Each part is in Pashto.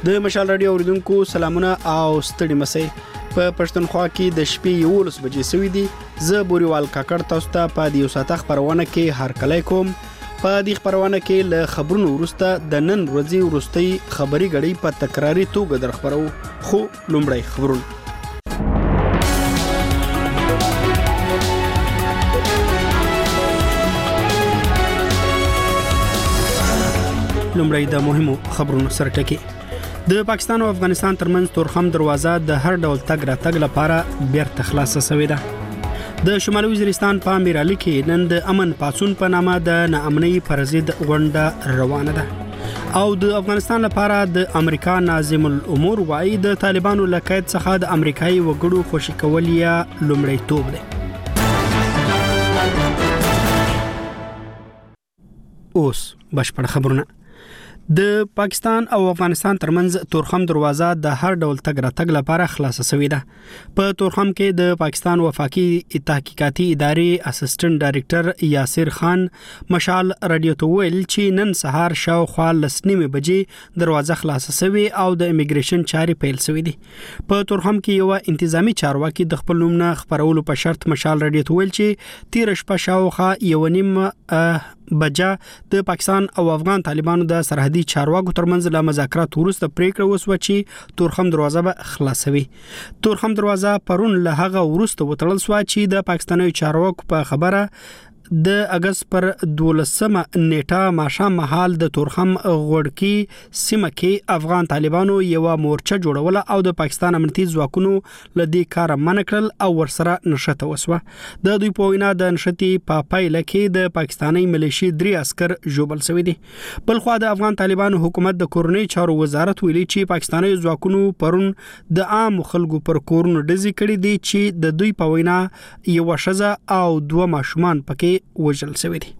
د مشال رادیو اوریدونکو سلامونه او ستړي مسئ په پښتونخوا کې د شپې 11 بجې سوي دي. زه بوريوال کاکړ تاسو ته په دې ساعت خبرونه کې هرکلی کوم. په دې خبرونه کې له خبرونو وروسته د نن ورځې وروستي خبري غړي په تکراري توګه در خبرو. خو لومړی خبرونه لومړی د مهمو خبرونو سره ټکی. د پاکستان او افغانستان ترمنځ تورخم دروازه د هر ډول تګ راتګ لپاره بیرته خلاصه شوې ده. د شمالي وزیرستان په میرالي کې نن د امن پاڅون په نامه د ناامنۍ پر ضد غونډه روانه ده. او د افغانستان لپاره د امریکا ناظم الامور وايي د طالبانو له قید څخه د امریکایي وګړو خوشي کول یا لومړیتوب دی. اوس بشپړ خبرونه. د پاکستان او افغانستان ترمنځ تورخم دروازه د هر ډول تګ راتګ لپاره خلاصه شوې ده. په تورخم کې د پاکستان وفاقي تحقیقاتي ادارې اسسټنټ ډایریکټر یاسر خان مشال رادیو ته ویل چې نن سهار شاوخوا 9:30 بجې دروازه خلاصه شوې او د امیګریشن چارې پیل شوې دي. په تورخم کې یو انتظامی چارواکي د خپل نوم نه خبرولو په شرط مشال رادیو ته ویل چې 13 شپه شاوخوا 1:30 بجا د پاکستان او افغان طالبانو د سرحدي چارواکو ترمنځ له مذاکرات وروسته پریکړه وسوه چې تورخم دروازه به خلاصوي. تورخم دروازه پرون له هغه وروسته وتړل شو چې د پاکستاني چارواکو په خبره د اگست پر 12 نیټه ماښام مهال د تورخم غوړکی سیمه کې افغان طالبانو یو مورچه جوړوله او د پاکستان امنیتي ځواکونو لدی کار منکړل او ورسره نشته وسوه. د دوی په وینا د نشټي په پایله کې د پاکستاني ملیشي 3 عسكر جوړل شوی دي. بل خو د افغان طالبانو حکومت د کورنۍ چارو وزارت ویلي چې پاکستاني ځواکونو پرون د عام خلکو پر کورونو ډزې کړې دي چې د دوی په وینا یو شزه او 2 ماشومان پکې وژل شوی دي.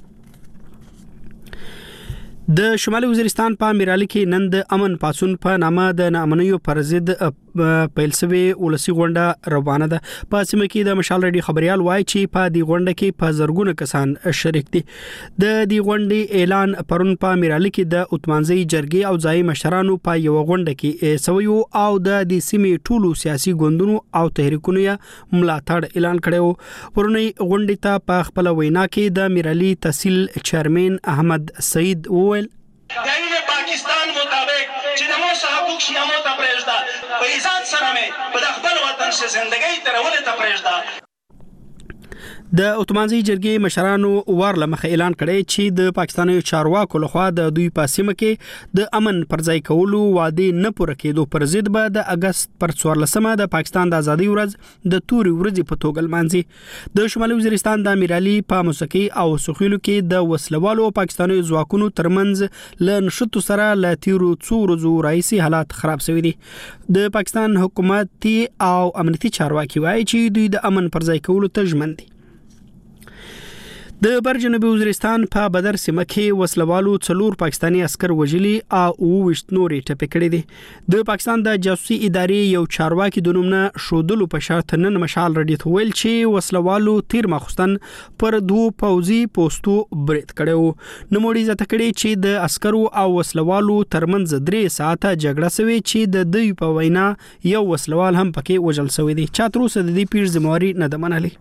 د شمالي وزیرستان په میرالي کې نن د امن پاڅون په نامه د ناامنیو پر ضد پیل شوی ولسی غونډه روانه ده. په سیمه کې د مشال رادیو خبريال وایي چې په دې غونډه کې په زرګونه کسان شریک دي. د دې غونډې اعلان پرون په میرالي کې د اتمانځي جرګې او ځای مشرانو په یو غونډه کې سویو او د دې سیمې ټولو سیاسي ګوندونو او تحریکونو یې ملاتړ اعلان کړو. پرونی غونډې ته په خپل وینا کې د میرالي تحصیل چیرمن احمد سعید دین پاکستان مطابق چې د مو حقوق شیامو ته پرېږده په عزت سره مې په خپل وطن شه زندګۍ ترولې ته پرېږده. د اتمانځي جرګې مشرانو وارله مخ اعلان کړی چې د پاکستاني چارواکو لخوا د دوی په سیمه کې د امن پرځای کولو وعده نه پوره کېدو پر ضد به د اگست پر 14مه د پاکستان د ازادي ورځ د توري ورځې په توګه لمانځي. د شمالي وزیرستان د میرالي په موسیقي او سخیلو کې د وسلوالو پاکستاني ځواکونو ترمنځ ل نشټو سره ل تیرو څو ورځو راځي حالات خراب شوي دي. د پاکستان حکومتي او امنیتي چارواکي وایي چې دوی د امن پرځای کولو ته ژمن دي. د برجنوبي وزیرستان په بدر سیمه کې وسلوالو 4 پاکستاني عسكر وژلي او 20 نورې ټپي کړي دي. د پاکستان د جاسوسي ادارې یو چارواکي د نوم نه شودلو په شرط نن مشال رډي ته ویل چې وسلوالو تیر مخستن پر 2 پوځي پوسټو برید کړو. نوموړي ځته کړي چې د عسکرو او وسلوالو ترمنځ 3 ساعته جګړه شوې چې د دوی په وینا یو وسلوال هم پکې وژل شوی دی. چاتروس د دې پیر ذمہواری نه د منلي.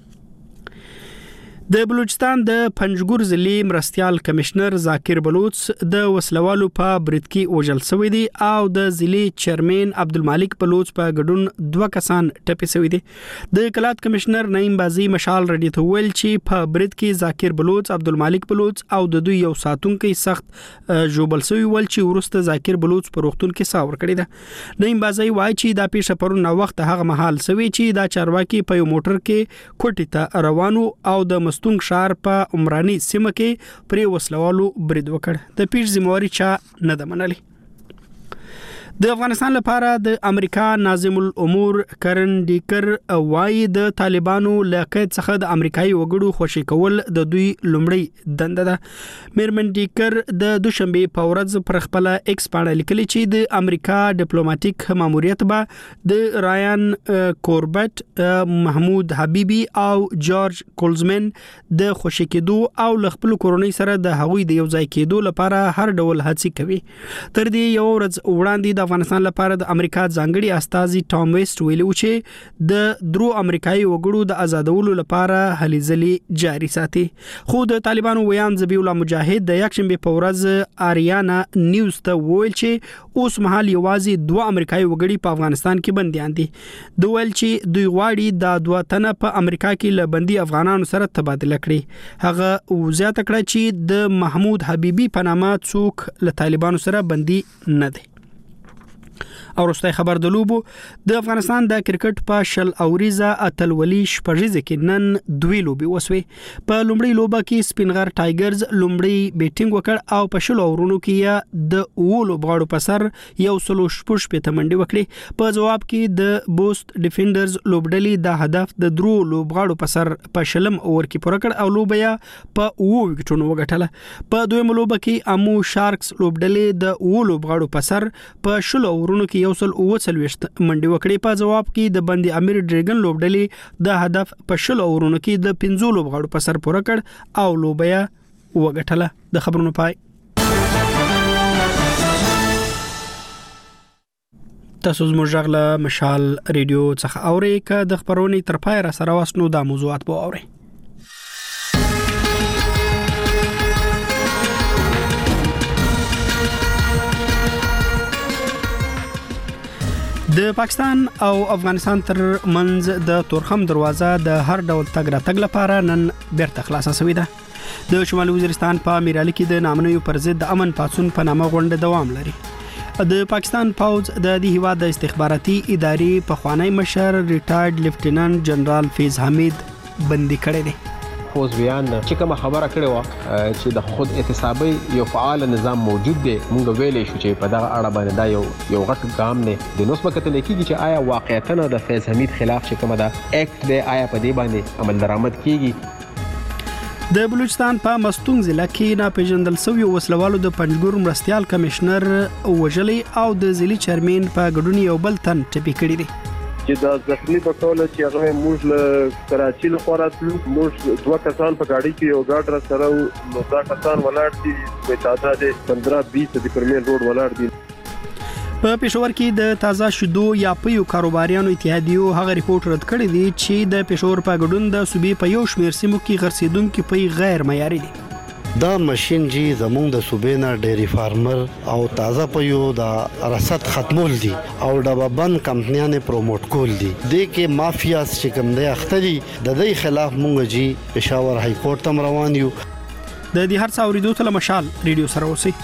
د بلوچستان د پنجګور ضلع مرستيال کمشنر ذاکر بلوچ د وسلوالو په برید کې وژل شوی دی او د ضلع چیرمن عبدالمالک بلوچ په ګډون 2 کسان ټپي شوی دي. د کلات کمشنر نعیم بازی مشال رډي ته ویل چې په برید کې ذاکر بلوچ عبدالمالک بلوچ او د دوی یو ساتونکو سخت جوړل شوی ول چې ورسته ذاکر بلوچ په روغتون کې ساور کړی ده. نعیم بازی وایي چې دا پیښه پرون وخت هغه مهال شوی چې دا چارواکي په یو موټر کې کوټی ته روانو او د مستونګ شهر په عمراني سیمه کې پرې وسلوالو برید وکړ. د پیښې ذمہواری چا نه ده منلې. د افغانستان لپاره د امریکا ناظم الامور کرن ډیکر وايي د طالبانو له قید څخه د امریکایي وګړو خوشي کول د دوی لومړی دنده ده. میرمن ډیکر د دوشنبه په ورځ پر خپل ایکس باندې لیکلي چې د امریکا ډیپلوماټیک ماموریت به د رایان کوربټ، محمود حبیبي او جورج کولزمن د خوشي کېدو او خپل کورنۍ سره د هغوی د یو ځای کېدو لپاره هر ډول هڅې کوي. تر دې یو ورځ وړاندې د د افغانستان لپاره د امریکا ځانګړي استازي ټام ویسټ ویلو چې د درو امریکایي وګړو د آزادولو لپاره هلي ځلي جاري ساتي. خو د طالبانو ویان ذبیح الله مجاهد د یکشنبه په ورځ آریانا نیوز ته ویل چې اوس مهال یوازې دوه امریکایي وګړي په افغانستان کې بنديان دي. دوی ویل چې دوی غواړي د دوه تنه په امریکا کې له بندي افغانانو سره تبادله کړي. هغه وزیاته کړه چې د محمود حبیبي په نامه څوک له طالبانو سره بندي نه دي. او وروستي خبر د لوبو د افغانستان د کرکټ په شل اوریزه اتلولي شپږیزه کې نن دوی لوبي وسوي. په لومړی لوبه کې سپینغر ټایګرز لومړی بیټینګ وکړ او په شل اورونو کې د اولو بغاړو په سر یو سلو شپږ په تمنډي وکړي. په جواب کې د بوست ډیفندرز لوبډلي د هدف د درو لوبغاړو په سر په شلم اور کې پوره کړ او لوبیا په وو وکټونو وګټله. په دویم لوبه کې امو شارکس لوبډلي د اولو بغاړو په سر په شل اورونو کې یو سل اوڅلويشت منډي وکړي. په جواب کې د بندي امیر ډریګن لوبډلي د هدف په شل اورونو کې د 15 لوبغاړو په سر پوره کړ او لوبیا وګټله. د خبرونو پای. تاسو زموږ غږ له مشال ریډیو څخه اورئ. که د خبرونې تر پای را سره واسنو د موضوعات به اورئ. د پاکستان او افغانستان تر منځ د تورخم دروازه د هر ډول تګ راتګ لپاره نن بیرته خلاصه شوې ده. د شمالي وزیرستان په میرالي کې د نامنوي پر ضد د امن پاتون په نامه غونډه دوام لري. د پاکستان پوز د دې هیواد د استخباراتي ادارې په خوانی مشر ریټایرډ لیفټیننټ جنرال فیض حمید بندي کړی دی. پوز بیان چې کوم خبره کړې و چې د خود احتسابي یو فعال نظام موجود دی، موږ ویلې شو چې په دغه اړه باندې دا یو غټ ګام دی. د نوس وخت لیکيږي چې آیا واقعیتاً د فیض حمید خلاف چې کومه دا اکټ دی آیا په دې باندې عمل درآمد کیږي. د بلوچستان په مستونګ ضلع کې ناپېژندل شوی وسلوالو د پنځګور مرستيال کمشنر وژلي او د ضلعي چیرمن په ګډون یو بل تن ټپي کړی دی. چې د زخمی په ټوله چې هغه موږ له کراچي له خوا راتلو، موږ دوه کسان په گاډي کې یو گاډ را سره نو دا کسان ولاړ دي په تعداد 15-20 د کرمل روډ ولاړ دي. په پېښور کې د تازه شیدو یا پيو کاروباریانو اتحادیو هغه ریپورت رد کړی دی چې د پېښور په ګډون د صوبې په یو شمېر سیمو کې غرسیدونکو پي غیر معیاري دي. دا ماشين جی زمونږ د صوبې نه ډيري فارمر او تازه پيو د رصد ختمول دي او د بند کمپنیانه پروموټ کول دي. د کې مافیاس چې کوم دی اختري د دې خلاف مونږ جی پېښور های کورټ تم روان یو. د دې هر څاوري دوه تل مشال ریډیو سره اوسئ.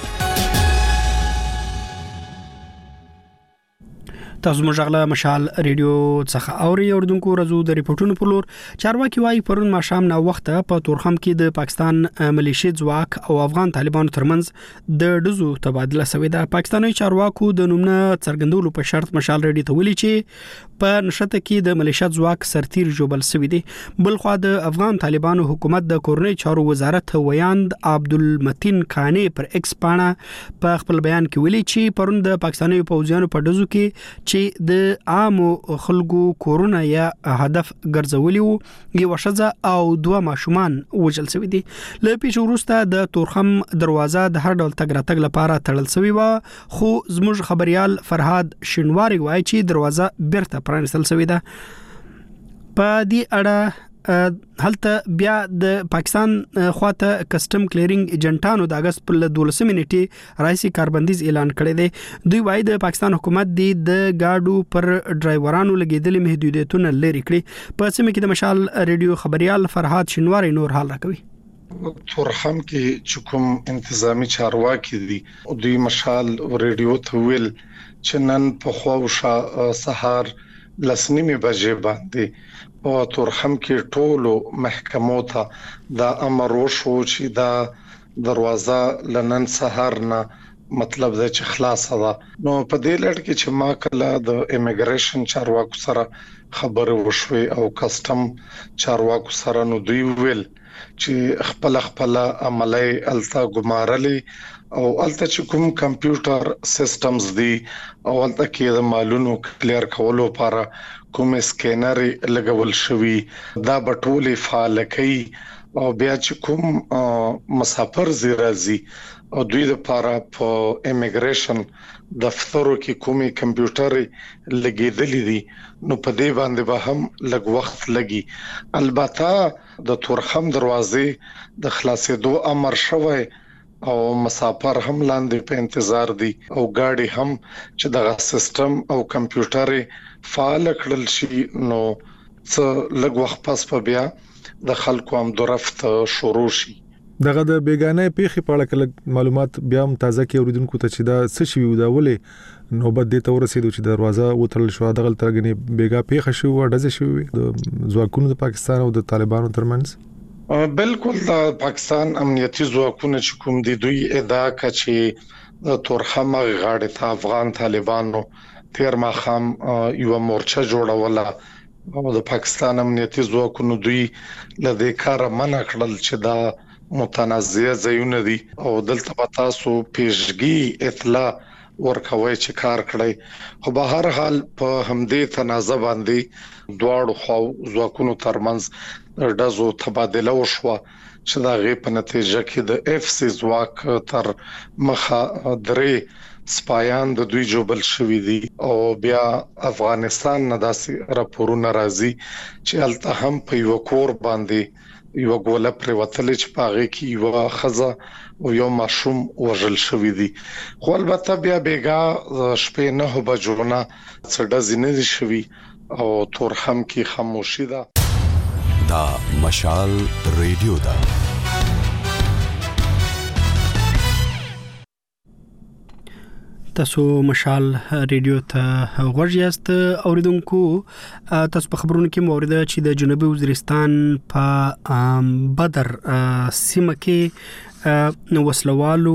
تاسو موږ غلا مشال ریډیو څخه اوري اوردونکو رزو د ریپورتونو په لور. چارواکي وايي پرون ماښام نه وخت په تورخم کې د پاکستان ملیشي ځواک او افغان طالبانو ترمنځ د ډزو تبادله شوې ده. پاکستاني چارواکو د نومونه څرګندولو په شرط مشال ریډیو ته ویلي چې په نشته کې د ملیشي ځواک سرتیر جوبل شوی دی. بلخوا د افغان طالبانو حکومت د کورنۍ چارو وزارت ویاند عبدالمتین خانی پر ایکس پاڼه په خپل بیان کې ویلي چې پرون د پاکستاني پوځیانو په ډزو کې چې د عامو خلکو کورونه یا هدف ګرځولي وو، یو شذا او دوه ماشومان وژل شوی دي. له پیښو وروسته د تورخم دروازه د هر ډول تګ راتګ لپاره تړل شوی و، خو زموږ خبريال فرهاد شینواری وایي چې دروازه بیرته پرانستل شوی ده. په دې اړه هلته بیا د پاکستان خواته کسٹم کلیرینګ ایجنټانو د اگست په 12 نیټه رئیسي کاربندیز اعلان کړی دی. دوی وايي د پاکستان حکومت د گاډو پر ډرایورانو لګیدلې محدودیتونه لري کړی. په سیمه کې د مشال ریډیو خبريال فرهاد شینواری نور حال راکوي. تورخم کې کوم انتظامی چارواکي دي دوی مشال ریډیو ته ویل چې نن په خواوشه سحر لسنیمه بجې باندې په تورخم کې ټولو محکمو ته دا امر وشو چې دا دروازه لنن سحر نه مطلب دا چې خلاصه ده. نو په دې لړ کې چې ما کله د ایمیګریشن چارواکو سره خبرو وشوي او کسٹم چارواکو سره نو دوی ویل چې خپل عملي التا ګمارلي او الته چې کوم کمپیوټر سیستمز دي او الته کې د مالونو کلیر کولو لپاره کوم سکینر لګول شوی دا بټولې فعال کوي او بیا چې کوم مسافر زیرازي او دوی لپاره په ایمیګریشن دفترو کې کومي کمپیوټر لګیدلې دي نو په دې باندې به هم لږ وخت لګي. البته د تورخم دروازې د خلاصېدو امر شوی او مسافر هم لاندې په انتظار دي او گاډي هم چې د سیستم او کمپیوټر فعال کړل شي نو څه لږ وخت پس په بیا د خلکو هم درفت شروع شي. دغه د بیگانه پیخي په اړه کله معلومات بیا هم تازه کې اوریدونکو ته چې دا څه شي ودا ولې نوبت دې تور رسیدو چې دروازه وترل شو دغه ترګنی بیگا پیخه شو ډزه شو د ځواکونو د پاکستان او د طالبانو ترمنځ. بالکل د پاکستان امنیتي ځواکونه چې کوم دي دوی ادعا کوي چې د تورخم غاړې ته افغان طالبانو تیر ماخام یو مورچه جوړوله او د پاکستان امنیتي ځواکونو دوی لدې کار منع کړل چې دا متنازع ځایونه دي او دلته په تاسو پیشګي اطلاع ورکوي چې کار کړی خو به هر حال په همدې تنازع باندې دواړو خو ځواکونو ترمنځ دزو تبادله وشوه چې دا غي په نتیجه کې د اف سی ځواک تر مخه درې سپایان د دوی جوبل شوې دي او بیا افغانستان نه داسې راپورونه راځي چې الته هم په یو کور باندې یو ګوله پر وتل چې پاغه کې یو خزه او یو ماشوم وژل شوې دي. خو البته بیا بیګا شپې 9 بجو نه څډه زینې شوې او تورخم کې خاموشي ده. دا مشال ریډیو دا تاسو مشال ریډیو ته غوړیاست اوریدونکو. تاسو په خبرونو کې مورید چې د جنوبي وزیرستان په بدر سیمه کې وسلوالو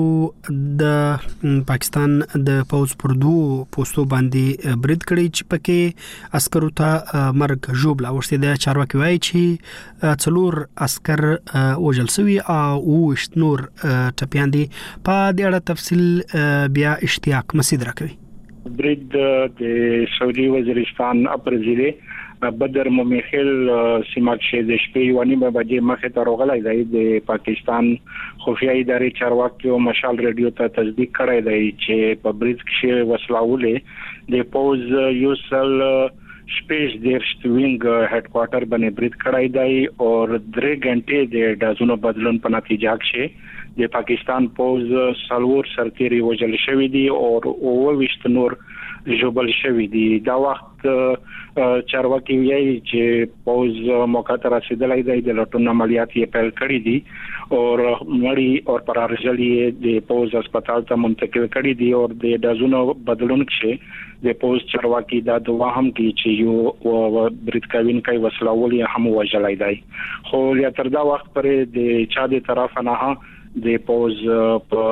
د پاکستان د پوز پر دوه پوسټو باندې برید کړی چې پکې عسکرو ته مرګ ژوبل ورسته د چارواکي وایي چې څلور عسكر وژل شوی او وشت نور ټپيان دي. په دې اړه تفصیل بیا اشتیاق مسید راکوي. برید د سعودي وزیرستان اپرزیله بدر ممیخل سیمه کې د شپې ونی په بجې مخه ته راغلی دی. د پاکستان خفیه ادارې چارواکي او مشال ریډیو ته تصدیق کړی دی چې په برید کې وسلاولې د پوز یوسل سپیس دیرشتوینګ هډ کوارټر باندې برید کړی دی او 3 غنټې د دازونو بدلون په نتیجه کې د پاکستان پوز سلور سرتيري وژل شوی دی او 22 نور جوبل شوی دی. دا وخت چارواکي وایي چې پوز موقع ته رسیدلای دی د لټون عملیات یې پیل کړی دي او مړی او پرارجلی د پوز هسپتال ته منتقل کړی دي او د دازونو بدلون کې د پوز چارواکي دا دوا هم کوي چې یو برید کوین کوي وسلوالي هم وژلای دی. خو یا تر دا وخت پرې د چا د طرف نه د پوز په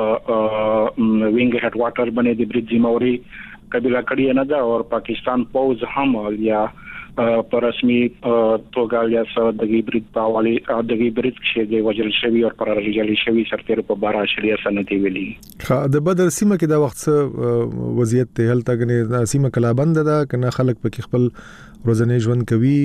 وینګ هډ کوارټر باندې د برید ذمہوري قبیله کړی نه ده او پاکستان پوز هم یا پر رسمي توګه یا د برید په حواله د برید کې د وژل شوی او پر راځلي شوی سرتیر په بار اشریه سنتي ویلي. د بدر سیمه کې دا وخت وضعیت ته هل تاګنه سیمه کلا بند ده کنه خلک په خپل روزنه ژوند کوي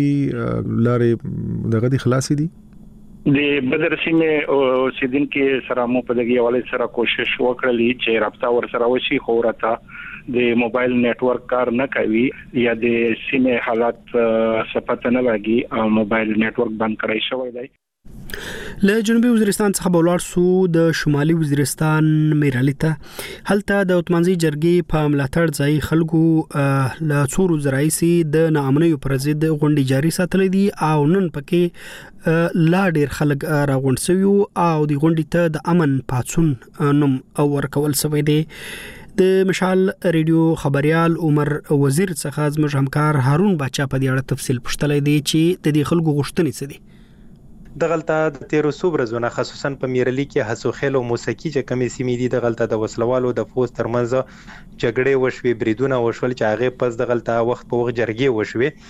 لارې دغه دي خلاصې دي. د بدر سیمه اوسیدونکو سره مو په دغه حواله سره کوشش وکړلې چې رابطه ور سره وشي خو راته د موبایل نتورک کار نه کوي یا د سیمه حالت صفته نه لګي موبایل نتورک بند کړی شوی دی. له جنوبي وزیرستان څخه بولار سو د شمالي وزیرستان میرالي ته هلته د اتمانزي جرګې په ملاتړ ځای خلکو له څورو زراعسي د ناامنیو پر ضد غونډې جاري ساتلې دي او نن پکې لا ډیر خلک راغونډ شوي او د غونډې ته د امن پاتسون نوم ورکول شوی دی. د مشال ریډیو خبريال عمر وزیر څخه زموږ همکار هارون باچا په دې اړه تفصیل پوښتلې دي چې د دې خلکو غوښتنې څه دي. دغلطه د 1300 ورځې خصوصا په میرالي کې حسوخیل او موسیقي چې کمی سیمې دي دغلطه د وسلوالو د فوز ترمنځ جګړې وشوي بریدونه وشول چې هغه پس دغلطه وخت په وخت جرګې وشوي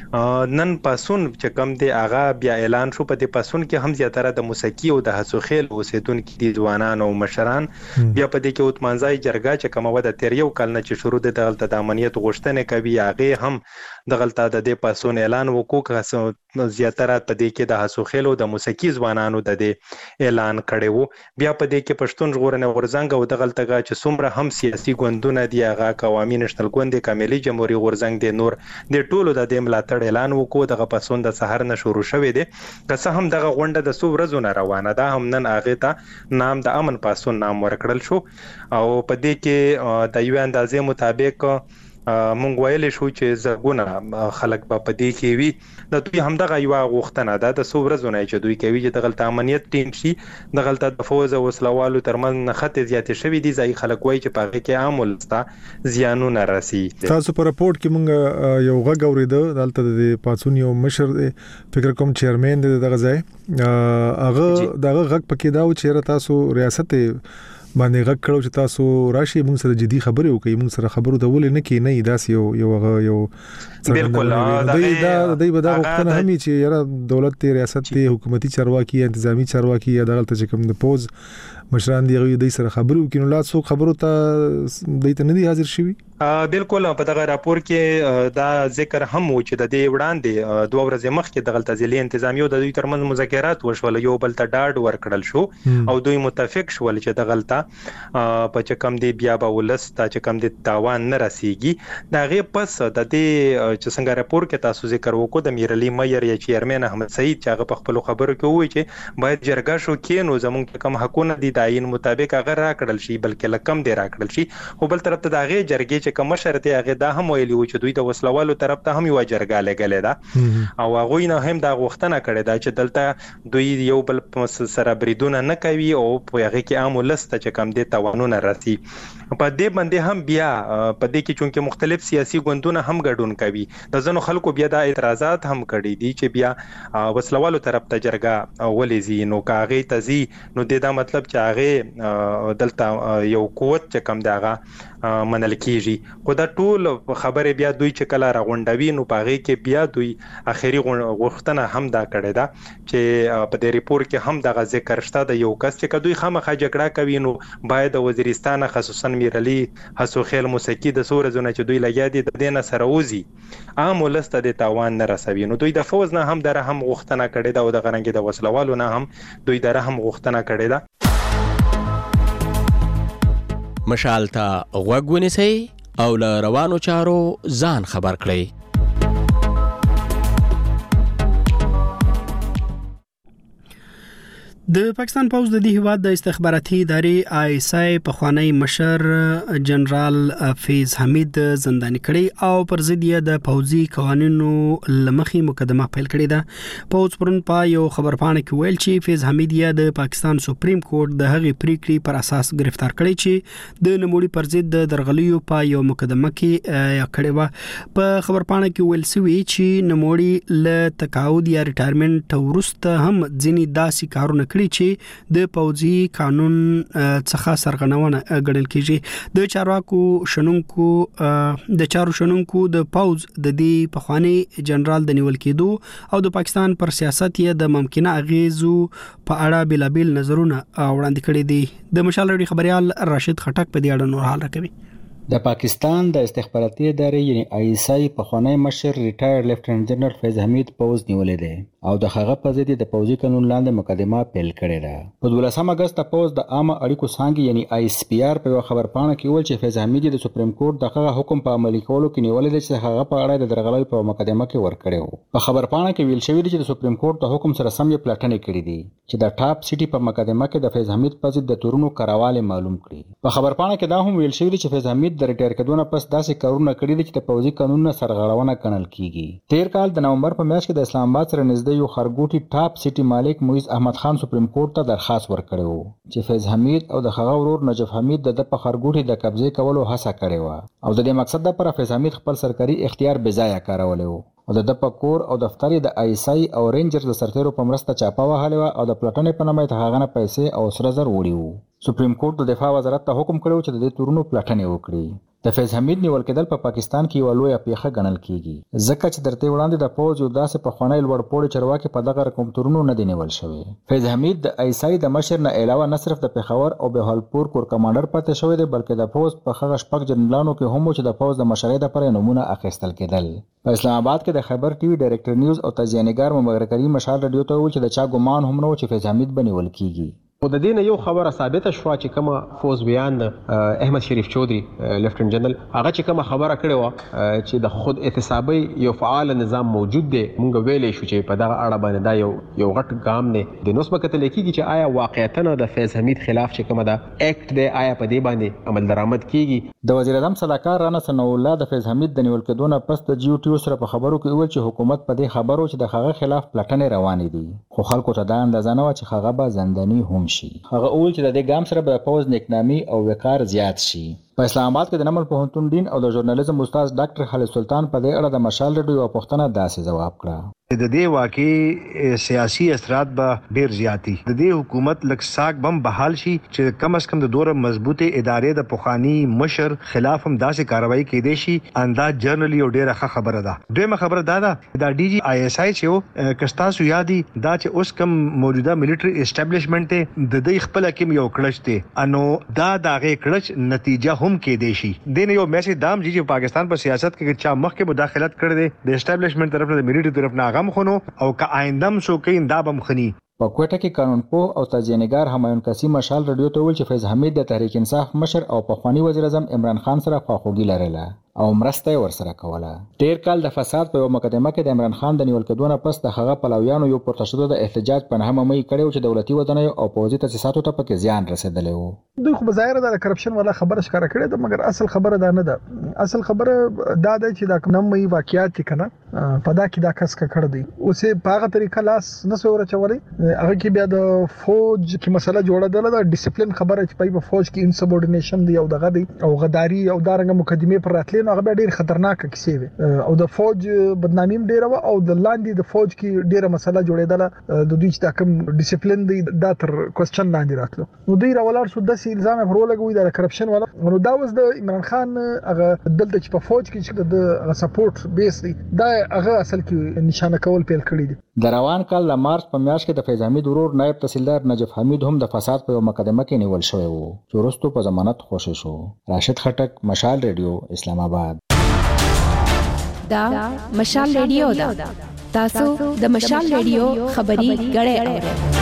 نن پاسون چې کم دی هغه بیا اعلان شو. په دې پاسون کې هم زیاتره د موسیقي او د حسوخیل اوسیدونکو دي ځوانان او مشران. بیا په دې کې اوتمانځای جرګه چې کومه وده تیر یو کال نه چې شروع د دغلت د امنیت غوښتنه کوي هغه هم دغلت د دې پاسون اعلان وکړو. زیاتره په دې کې د حسوخیل او د موسیقي ځوانانو د دې اعلان کړي وو. بیا په دې کې پښتون ژغورنې غورځنګ او دغلت چې څومره هم سیاسي ګوندونه دي هغه قومي نشنل ګوند کاملي جمهوریت غورځنګ د نور د ټولو د دې ملاتړ اعلان وکړو. دغه پاسون د سحر نه شروع شوې دي که څه هم دغه غونډه د څو ورځو نه روانه ده. هم نن هغه ته نام د امن پاسون نام ورکړل شو او په دې کې د یو اندازې مطابق مونږ ویلې شو چې زګونه خلک په دې کې وي. د دوی همدغه یو غوښتنه ده د څو ورځو نه چې دوی کوي چې دغلت امنیت ټینګ شي. دغلت د فوز او وسلوالو ترمن خطې زیاتې شوې دي. ځای خلک وایي چې په هغه کې عامل ستا زیانونه راسي. تاسو په رپورت کې مونږ یو غږ اورېده دلته د پاتون یو مشر فکر کوم چیرمن دغه ځای هغه دغه غږ پکې دا و چې تاسو ریاست باندې غږ کړو چې تاسو راشي موږ سره جدي خبرې وکړي. موږ سره خبرو ته ولې نه کې نه داس یو بالکل دای به دا وختونه هم چې یاره دولت ته ریاست ته حکومتي چارواکي انتظامی چارواکي یا دغلت چې کوم د پوز مشران دی غوي د سره خبرو کینو لا څو خبرو ته دایته نه دي حاضر شوی. بالکل په دغه راپور کې دا ذکر هم و چې د دې وړاندې 2 ورځې مخکې دغلت ځلې انتظامی او د دوی ترمنځ مذاکرات وشول. یو بل ته ډاډ ورکړل شو او دوی متفق شول چې دغلت په چکم دی بیا به ولستا چې کم دی تاوان نه رسیږي. دا غي پس د دې چې څنګه راپور کې تاسو ذکر وکړو د میرلی مېر یا چیرمن احمد سعید چې هغه په خپل خبرو کې وایي چې باید جرګه شو کې نو زمونږ کوم حقونه دي داین مطابق هغه راکړل شي بلکې لکم دی راکړل شي. خو بل طرف ته دا غي جرګې چې کوم شرط هغه دا هم ویلي و چې دوی د وسلوالو طرف ته هم یو جرګه لګلې ده او هغه نه هم دا غوښتنه کړې ده چې دلته دوی یو بل سره بریدونه نه کوي او په هغه کې عام ولست چې کم دی توانونه راسي. په دې باندې هم بیا په دې کې چونکه مختلف سیاسي ګوندونه هم ګډون کوي د ځنو خلکو بیا د اعتراضات هم کړي دي چې بیا وسلوالو طرف ته جرګه ولې زی نو کاغه تزي نو د دا مطلب چې هغه دلته یو قوت چې کم داغه منل کیږي. خو دا ټول خبره بیا دوی چې کله راغونډوي نو پاغه کې بیا دوی اخیری غوښتنه هم دا کړې ده چې په دې ریپورت کې هم دغه ذکر شته د یو کس چې دوی خامخا جګړه کوي نو باید د وزیرستان خصوصا میرلی حسوخیل موسیقي د سورزونه چې دوی لګیا دي د دینه سره وزي عام ولست د تاوان نه رسوي. نو دوی د فوز نه هم در هم غوښتنه کړې ده او د غرنګ د وسلوالو نه هم دوی در هم غوښتنه کړې ده. مشال ته غوږ ونیسئ او له روانو چارو ځان خبر کړئ. د پاکستان پوز د دې هیواد د استخباراتي ادارې آی پخوانی مشر جنرال فیض حمید زنداني کړي او پر ضد یې د پوزي قوانینو لمخي مقدمه پیل کړې ده. پوز پرون په یو خبرپاڼه کې ویل چې فیض حمید یې د پاکستان سپریم کورټ د هغې پریکړې پر اساس گرفتار کړي چې د نموړي پر ضد د درغلیو په یو مقدمه کې کړي و. په خبرپاڼه کې ویل شوی چې نموړي له تقاعد یا ریټایرمنټ وروسته هم ځینې داسې کارونه کړي چې د پوځي قانون څخه سرغړونه ګڼل کیږي. د چارواکو شنونکو د پوز د دې پخوانی جنرال د نیول کېدو او د پاکستان پر سیاست یې د ممکنه اغیزو په اړه بلابل نظرونه وړاندې کړي دي. د مشال رادیو خبريال راشد خټک په دې اړه نور حال راکوي. د پاکستان د استخباراتي ادارې یعنی آی پخوانی مشر ریټایر لیفټننټ جنرال فیض حمید پوز نیولې ده او د هغه په ضد د پوځي قانون لاندې مقدمه پیل کړې ده. په 12 اگست پوز د عامه اړیکو څانګې یعنی آی اس پی آر په خبرپاڼه کې ویل چې فیض حمید د سپریم کورټ دغه حکم په عملي کولو کې نیولې ده چې هغه په اړه د درغلۍ په مقدمه کې ورکړی و. په خبرپاڼه کې ویل شوی دی چې د سپریم کورټ د حکم سره سم یې پلټنې کړې دي چې د ټاپ سټي په مقدمه کې د فیض حمید په ضد د تورونو کراواله معلوم کړي. په خبرپاڼه کې دا هم ویل شوی دی چې فیض حمید د ریټایر کېدو پس داسې کارونه کړي دي چې د پوځي قانون سرغړونه ګڼل کیږي. تیر کال د نومبر په میاشت کې د اسلام آباد سره نږدې یو خرګوټي ټاپ سټي مالک مویز احمد خان سپریم کورټ ته درخواست ورکړی و چې فیض حمید او د هغه ورور نجف حمید د په خرګوټي د قبضې کولو هڅه کړې و او د دې مقصد لپاره فیض حمید خپل سرکاري اختیار بې ځایه کارولی و او د په کور او دفتر د آی او رینجر د سرتیرو په مرسته چاپه وهلې و او د پلټنې په نامه ته هغه نه پیسې او سره زر وړي و. سپریم کورټ د دفاع وزارت ته حکم کړو چې د دې تورونو پلټنې وکړي. د فیض حمید نیول کېدل په پاکستان کې یو لویه پیښه ګڼل کیږي ځکه چې درته وړاندې د پوز یو داسې پخوانی لوړ پوړی چارواکي په دغه رقم تورونو نه دی نیول شوی. فیض حمید د ایسای د مشر نه علاوه نه صرف د پېښور او بهاولپور کور کمانډر پاتې شوی دی بلکې د پوز په هغه شپږ جنرالانو کې هم چې د پوز د مشرۍ لپاره نمونه اخیستل کېدل. په اسلام آباد کې د خبر ټي وي ډایرکټر نیوز او تجزیه‌نګار محمد کریم مشال رادیو ته وویل چې د چا ګمان هم نه و چې فیض حمید بنیول کیږي. او د دې نه یو خبره ثابته شوه چې کومه فوز بیان احمد شریف چودري لیفټننټ جنرال هغه چې کومه خبره کړې و چې د خود احتسابي یو فعال نظام موجود دی مونږ ویلې شو چې په دغه اړه باندې دا یو غټ ګام دی. د نو څه کتل کېږي چې آیا واقعیتاً د فیض حمید خلاف چې کومه دا اکټ دی آیا په دې باندې عمل درآمد کیږي. د وزیر اعظم صلاحکار رانا ثناء الله د فیض حمید د نیول کېدو نه پس د جیو ټي سره په خبرو کې ویل چې حکومت په دې خبرو چې د هغه خلاف پلټنې روانې دي خو خلکو ته دا اندازه نه و چې هغه به زنداني هم شي. هغه چې د دې ګام سره به پوز نیکنامي او وقار زیات شي. په اسلام آباد کې د نمل پوهنتون ډین او د ژورنالیزم استاد ډاکټر خالد سلطان په دې اړه د مشال رډیو یوه پوښتنه داسې ځواب کړه. د دې واقعي سیاسي اثرات به ډیر زیاتی د دې حکومت لک ساق بم بحال شي چې کم از کم د دوره مضبوطه ادارې د پوخانی مشر خلاف هم داسې کاروایی کېدې شي انداز جرنلی او ډیره ښه خبره ده. دویمه خبره دا ډي جی آی اس آی چې کستاسو یادي دا چې اوس کم موجوده ملټری اسټابلیشمنت د دې خپل کې یو کړش دی انو دا دغه کړش نتیجه هم کېدې شي. دین یو میسج دام چې پاکستان په سیاست کې چا مخکې مداخلت کړی دی د اسټابلیشمنت طرف نه د ملټری طرف نه غم خونو او که آیندم سو کې اندابم خني. په کوټه کې قانونپوه او تجزیه‌نګار همایون قاسم مشال رادیو ته ویل چې فیض حمید د تحریک انصاف مشر او پخوانی وزیر اعظم عمران خان سره خواخوږي لرله او مرسته ورسره کوله. ډیر کال د فساد په یو مقدمه کې د عمران خان د نیول کېدو نه پس د هغه پلویانو یو پورته شوه د احتجاج په 9 مې کړو چې دولتي ودانیو او پوځي تاسیساتو ته پکې زیان رسیدلی وو. دوی خو بظاهر د کرپشن ولا خبره ښکاره کړې ده مګر اصل خبره دا نه ده. اصل خبره دا ده چې دا 9 مې واقعیت کنه په دا کې دا کس کړ دی اوسه په هغه طریقه لاس نه سور چولې هغه کې بیا د فوج کې مسله جوړه ده د ډیسپلین خبره چې په فوج کې انسبورډینیشن دی او دغه دی او غداری او دارنګ مقدمه پر راتلین هغه به ډیر خطرناک کیسې وي او د فوج بدنامیم ډیره و او د لاندې د فوج کې ډیره مسله جوړېدله د دوی چې کوم ډیسپلین دی دا تر کوېسچن لاندې راتلو نو دوی راولار شو د الزام پر ولګوي د کرپشن ولا نو دا اوس د عمران خان هغه دلته چې په فوج کې چې د سپورټ بیس دی دا هغه اصل کې نشانه کول پیل کړی دي. د روان کال د مارچ په میاشت کې د فیض حمید ورور نائب تحصیلدار نجف حمید هم د فساد په مقدمه کې نیول شوی وو چې وروسته په ضمانت خوشی شو. راشد خټک مشال ریډیو اسلام آباد. دا مشال ریډیو دا تاسو د مشال ریډیو خبري غړې اورئ.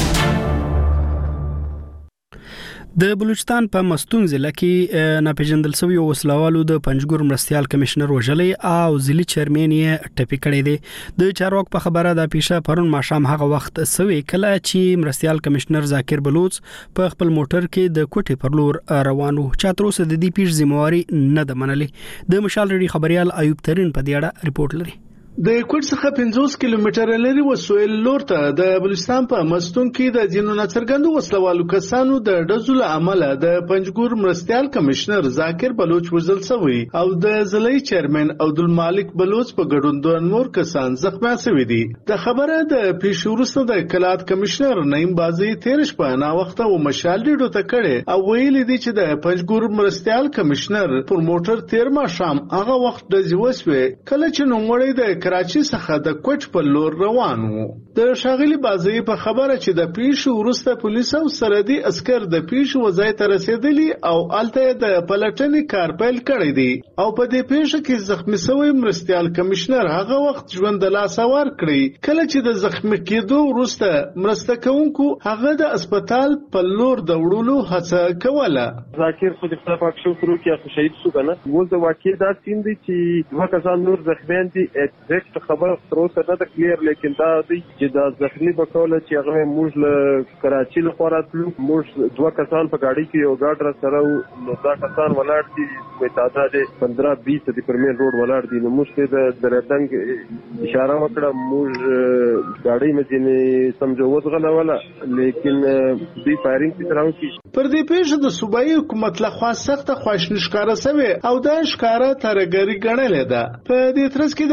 د بلوچستان په مستون ضلع کې ناپېژندل شوی وسلوالو د پنجګور مرستيال کمشنر وژلې او ضلعي چیرمن یې ټپي کړی دی. د چارواک په خبره د پیښه پرون ماښام هغه وخت سوي کله چې مرستيال کمشنر ذاکر بلوچ په خپل موټر کې د کوټې پر لور روانو. چا تر اوسه د دې پیښې ذمہواری نه ده منلې. د مشال ریډي خبريال ایوب ترين په دې اړه ریپورت لري. د کوټ څخه 50 کیلومتر لري وسویل لور ته د بلوچستان په مستون کې د جنونو ناڅرګندو وسلوالو کسانو د ډزول عمله د پنجګور مرستيال کمشنر ذاکر بلوچ وژل شوی او د ضلعي چیرمن عبدالمالک بلوچ په ګډون د نور کسان زخمی شوی دي. د خبره د پیښې وروسته د کلات کمشنر نعیم بازي تیرش په نا وخت او مشال ډیډو ته کړي او ویل دي چې د پنجګور مرستيال کمشنر پر موټر تیر ما شام هغه وخت د جوسوي کله چې نوموړی د کراچي څخه د کوټ په لور روان وو. د شاغلي بازي په خبره چې د پیښې وروسته پولیس او سرحدي عسكر د پیښې وځای ته رسیدلی او الته د پلټنې کار پیل کړی دی او په دې پیښه کې زخمی شوی مرستيال کمشنر هغه وخت ژوند لا سوار کړی کله چې د زخمی کېدو وروسته مرسته کوونکو هغه د هسپتال په لور د وړلو هڅه کوله. ذاکر خو د خپل پاک شو شروع کړ شهید شو کنه ول د واقع دا سین دي چې دوه کسان نور زخمیان دي ایگزیکټ خبر تر اوسه نه ده کلیر لیکن دا دی چې دا زخمی په کوله چې هغه موږ له کراچي له خوا راتلو موږ دوه کسان په گاډي کې یو گاډ را سره نو دا کسان ولاړ دي په تعداد 15-20 د پرمین روډ ولاړ دي نو موږ ته د درتنګ اشاره وکړه موږ گاډي مې سمجوت غلا ولا لیکن دوی فایرینګ کی تراو کی پر دې پیښه د صوبایي حکومت له خوا سخت خواشنی ښکارا سوي او دا ښکارا ترګری ګڼل ده. په دې ترڅ کې د بلوچستان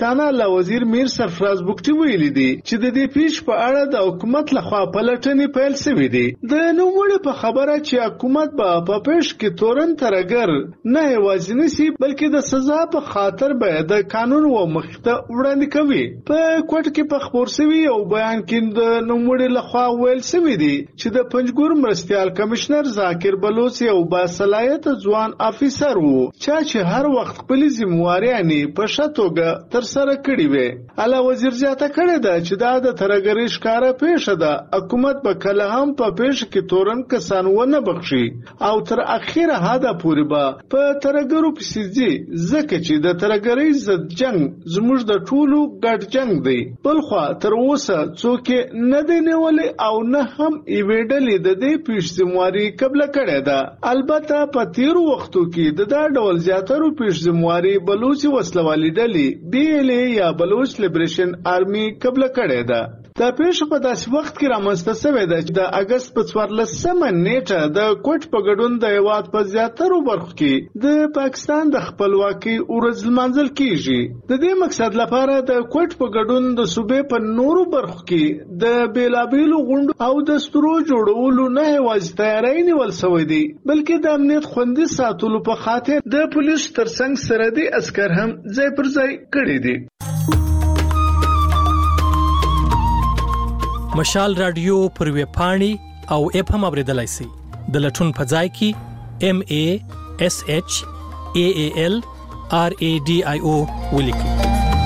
پاکستان اعلی وزیر میر سرفراز بوکټي ویلي دي چې د دې پیښ په اړه د حکومت لخوا پلټنې پیل شوې دي. د نوموړي په خبره چې حکومت به په پیښ کې تورن ترګر نه یوازې نسی بلکې د سزا په خاطر به د قانون و مخته وړاندې کوي. په کوټ کې په خبر شوی او بیان کې د نوموړي لخوا ویل شوی دي چې د پنځګور مرستيال کمشنر ذاکر بلوچ یو باصلاحیت ځوان افیسر وو چې هر وخت خپل ذمہواريانې په شتوګه تر سره کړې وي. اعلی وزیر زیاته کړې ده چې دا د ترګری ښکارا پیښه ده. حکومت به کله هم په پیښه کې تورن کسان ونه بخشي او تر اخیره هدا پورې به په ترګرو پسیږي ځکه چې د ترګری ضد جنگ زموږ د ټولو ګډ جنگ دی. بلخوا تر اوسه څوک نه دی نیولې او نه هم ایویډلې د دې پیښ ذمہواری قبل کړې ده. البته په تیر وختو کې د دا ډول زیاترو پیښ ذمہواری بلوچ وسلوالي ډلې BLA یا بلوچ لیبریشن آرمي قبل کړې ده. دا پیښه په داسې وخت کې رامنځته شوې ده چې د اگست په 14مه نیټه د کوټ په ګډون د هیواد په زیاترو برخو کې د پاکستان د خپلواکۍ ورځ لمانځل کیږي. د دې مقصد لپاره د کوټ په ګډون د صوبې په نورو برخو کې د بیلابیلو غونډو او دستورو جوړولو نه یوازې تیاری نیول شوی دی بلکې د امنیت خوندي ساتلو په خاطر د پولیسو ترڅنګ سرحدي عسكر هم ځای پر ځای کړي دي. مشال رادیو پر ویب پاڼې او اپ هم اوریدلای شئ. د لټون په ځای کې MASHAALRADIO ولیکئ.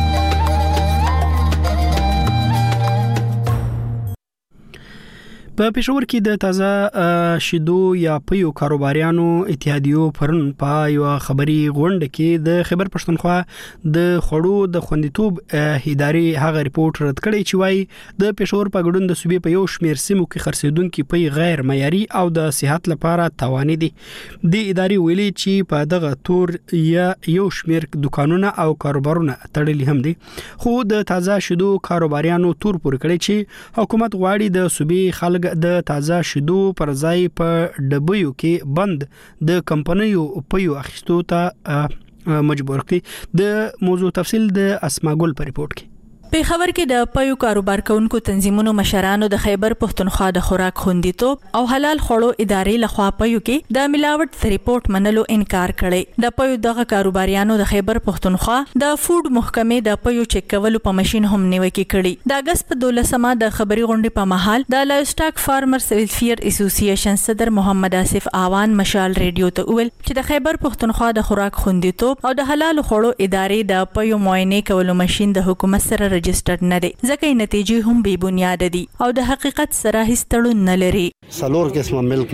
په پېښور کې د تازه شیدو یا پيو کاروباریانو اتحادیو پرون په یو خبري غونډه کې د خیبر پښتونخوا د خړو د خوندیتوب ادارې هغه ریپورت رد کړی چې وايي د پېښور په ګډون د صوبې په یو شمېر سیمو کې خرڅیدونکو پي غیر معیاري او د صحت لپاره تاواني دي. د ادارې ویلي چې په دغه تور یا یو شمېر دکانونه او کاروبارونه تړلي هم دي. خو د تازه شیدو کاروباریانو تور پور کړی چې حکومت غواړي د صوبې خلک د تازه شیدو پر ځای په ډبیو کې بند د کمپنیو پيو اخیستو ته مجبور کړي. د موضوع تفصیل د اسماګل په ریپورت کې. په خبر کې د پيو کاروبار کوونکو تنظیمونو مشرانو د خیبر پښتونخوا د خوراک خوندیتوب او حلال خوړو ادارې لخوا پيو کې د ملاوت ریپورت منلو انکار کړي. د پيو دغه کاروباریانو د خیبر پښتونخوا د فود محکمې د پيو چک کولو په ماشين هم نیوکه کړي. د اگست په 12مه د خبري غونډې په محل د لایوسټاک فارمرز ویلفیر اسوسییشن صدر محمد آصف آوان مشال ریډیو ته ویل چې د خیبر پښتونخوا د خوراک خوندیتوب او د حلال خوړو ادارې د پيو معاینه کولو ماشين د حکومت سره رجستر نه دي ځکه نتیجې هم بے بنیاد دي او د حقیقت سره هیڅ تړون نه لري. سلور قسمه ملک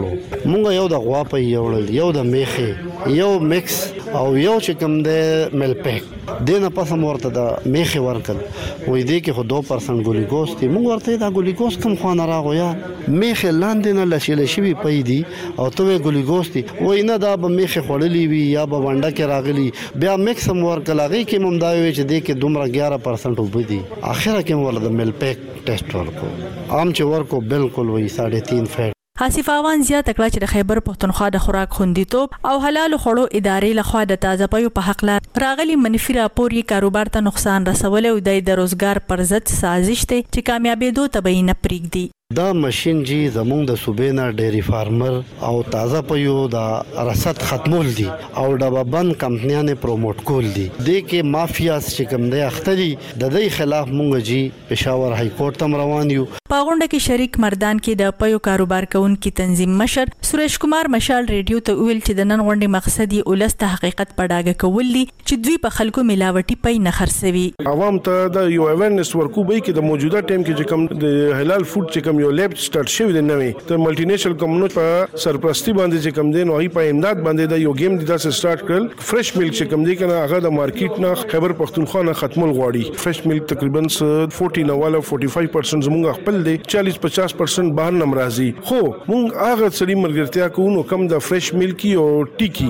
مونږ یو د غوا په یو د میخه یو میکس او یو چې کوم د مل پیک دینه پس مرته د میخه ورکل وې دې کې خو 2% ګلوکوز دی. مونږ ورته دا ګلوکوز کم خوانه راغویا میخه لاندې نه لشل شي پي دي او ته ګلوکوز دی وې نه دا به میخه خړلې وي یا به وانډه کې راغلي بیا میکس ورکل هغه کې مونږ دا وی چې دې کې دومره 11% وبدي اخره کې مولا د مل پیک ټیسټ ورکو عام چې ورکو بالکل وې 3.5 فیټ. آصف آوان زیاته کړه چې د خیبر پښتونخوا د خوراک خوندیتوب او حلال خوړو ادارې لخوا د تازه پيو په حق لار راغلي منفي راپور یې کاروبار ته نقصان رسول او د روزګار پر ضد سازش ته چې کامیابېدو ته به نه پریږدي. دا ماشين جی زمونږ د صوبینا ډيري فارمر او تازه پيو د رصد ختمول دي او د بند کمپنیانه پروموټ کول دي. د کې مافیاس چې کوم دی اختري د دې خلاف مونږ جی پېښور های کورټ تم روان یو. په غونډه کې شریک مردان کې د پيو کاروبار کوونکو تنظیم مشر سریش کمار مشال ریډیو ته ویل چې د نن غونډې مقصد یې ولست حقیقت پډاګه کول دي چې دوی په خلکو ملاوټي پي نه خرڅوي. عوام ته د یو اویرنس ورکو به کې د موجوده ټیم کې چې کوم د حلال فود چې یو لیب سٹارټ شوی دی نوې د ملټي نېشنل کمونټ په سرپرستی باندې چې کم دین او هی په امداد باندې د یو گیم د تاسو سٹارټ کړل. فرش ملک چې کم دی کنه هغه د مارکیټ نه خیبر پښتونخوا نه ختمول غواړي. فرش ملک تقریبا 40 نواله 45% زموږ خپل دی 40-50% بهر نمرازي. خو مونږ هغه سړي مرګرتیا کوو کم د فرش ملکی او ټیکی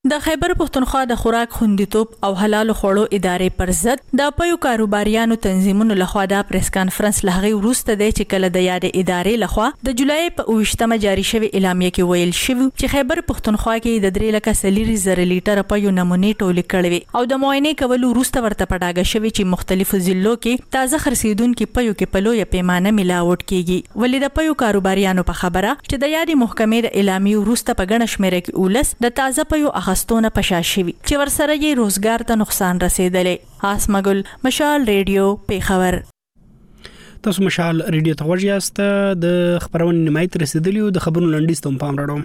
د خیبر پښتونخوا د خوراک خوندیتوب او حلال خوړو ادارې پر ضد د پيو کاروباریانو تنظیمونو لخوا د پریس کانفرنس لغوي وروسته د چکل د یاد ادارې لخوا د جولای په 28مه جاری شوی اعلامیه کې ویل شوی چې خیبر پښتونخوا کې د 3,000 لیټر پيو نمونې ټولې کړې او د معاینه کولو وروسته ورته پډاګه شوی چې مختلفو ضلعو کې تازه خرڅیدونکو پيو کې په لویه پیمانه ملاوټ کیږي ولې د پيو کاروباریانو په خبره چې د یادې محکمې د اعلامیه وروسته په ګڼه شمیره کې اولس د تازه پيو اخستونه پشاشوي چې ورسره یې روزګار ته نقصان رسیدلې. آسمګل مشال ریډیو پیښور. تاسو مشال ریډیو ته ورجاست د خبرونې نمایت رسیدلی او د خبرونو لنډیز ته پام راوړم.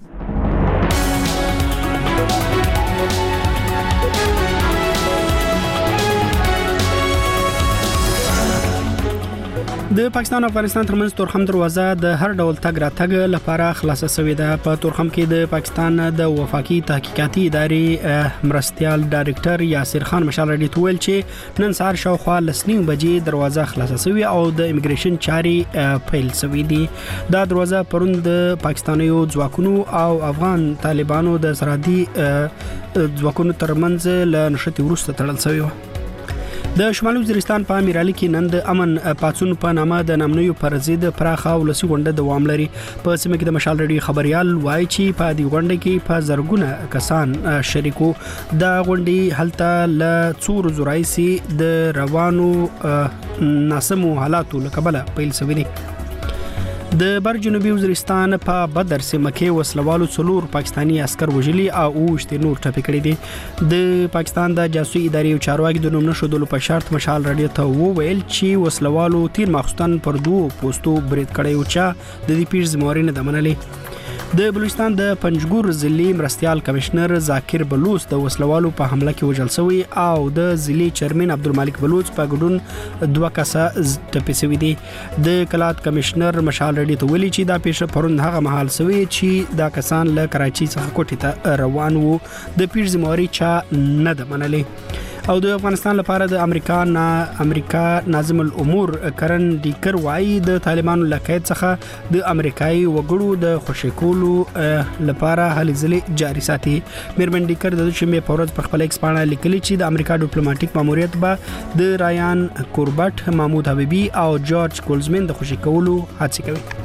د پاکستان او افغانستان ترمنځ تورخم دروازه د هر ډول تګ راتګ لپاره خلاصه شوې ده. په تورخم کې د پاکستان د وفاقي تحقیقاتي ادارې مرستيال ډایریکټر یاسر خان مشال رډي تویل چې نن سهار شاوخوا 9:30 بجې دروازه خلاصه شوې او د امیګریشن چاري پیل شوې دي. دا دروازه پرون د پاکستانیو ځواکونو او افغان طالبانو د سرحدي ځواکونو ترمنځ له نشټي وروسته تړل شوې و. د شمالي وزیرستان په امیرالي کې نن د امن پاتون په نامه د نامنوي پر ضد پراخه ولسی غونډه دوام لري. په سیمه کې د مشال رډي خبريال وایي چې په دې غونډه کې په زرګونه کسان شریکو. د غونډې هلته له څور زورایسي د روانو ناسمو حالاتو لکبله پیل شوی دی. د بر جنوبي وزیرستان په بدر سیمه کې وسلوالو څلور پاکستانی عسكر وژلي او اوشت نور ټپي کړي دي. د پاکستان د جاسوسي ادارې چارواکي د نوم نشودلو په شرط مشال رډي ته وویل چې وسلوالو تیر ماخستان پر دوه پوسټو برید کړی او چې د دې پیژ مورینه د منلې. د بلوچستان د پنجګور ضلعي مرستيال کمشنر ذاکر بلوچ د وسلوالو په حمله کې وژل شوی او د ضلعي چیرمن عبدالمالک بلوچ په ګډون 2 کسه ټپي شوی دي. د کلات کمشنر مشال رډي ته ویلي چې دا پیښه پرون هغه مهال شوی چې دا کسان له کراچي څخه کوټې ته روان وو. د پیژ موري چا نه د منلې. او د افغانستان لپاره د امریکا ناظم الامور کرن ډیکر وایي د طالبانو لقید څخه د امریکایي وګړو د خوشی کولو لپاره هلې ځلې جاري ساتي. میرمن ډیکر د شنبه په ورځ په خپل ایکس باندې لیکلي چې د امریکا ډیپلوماټیک ماموریت به د رایان کوربټ، محمود حبیبي او جورج کولزمن د خوشی کولو هڅه کوي.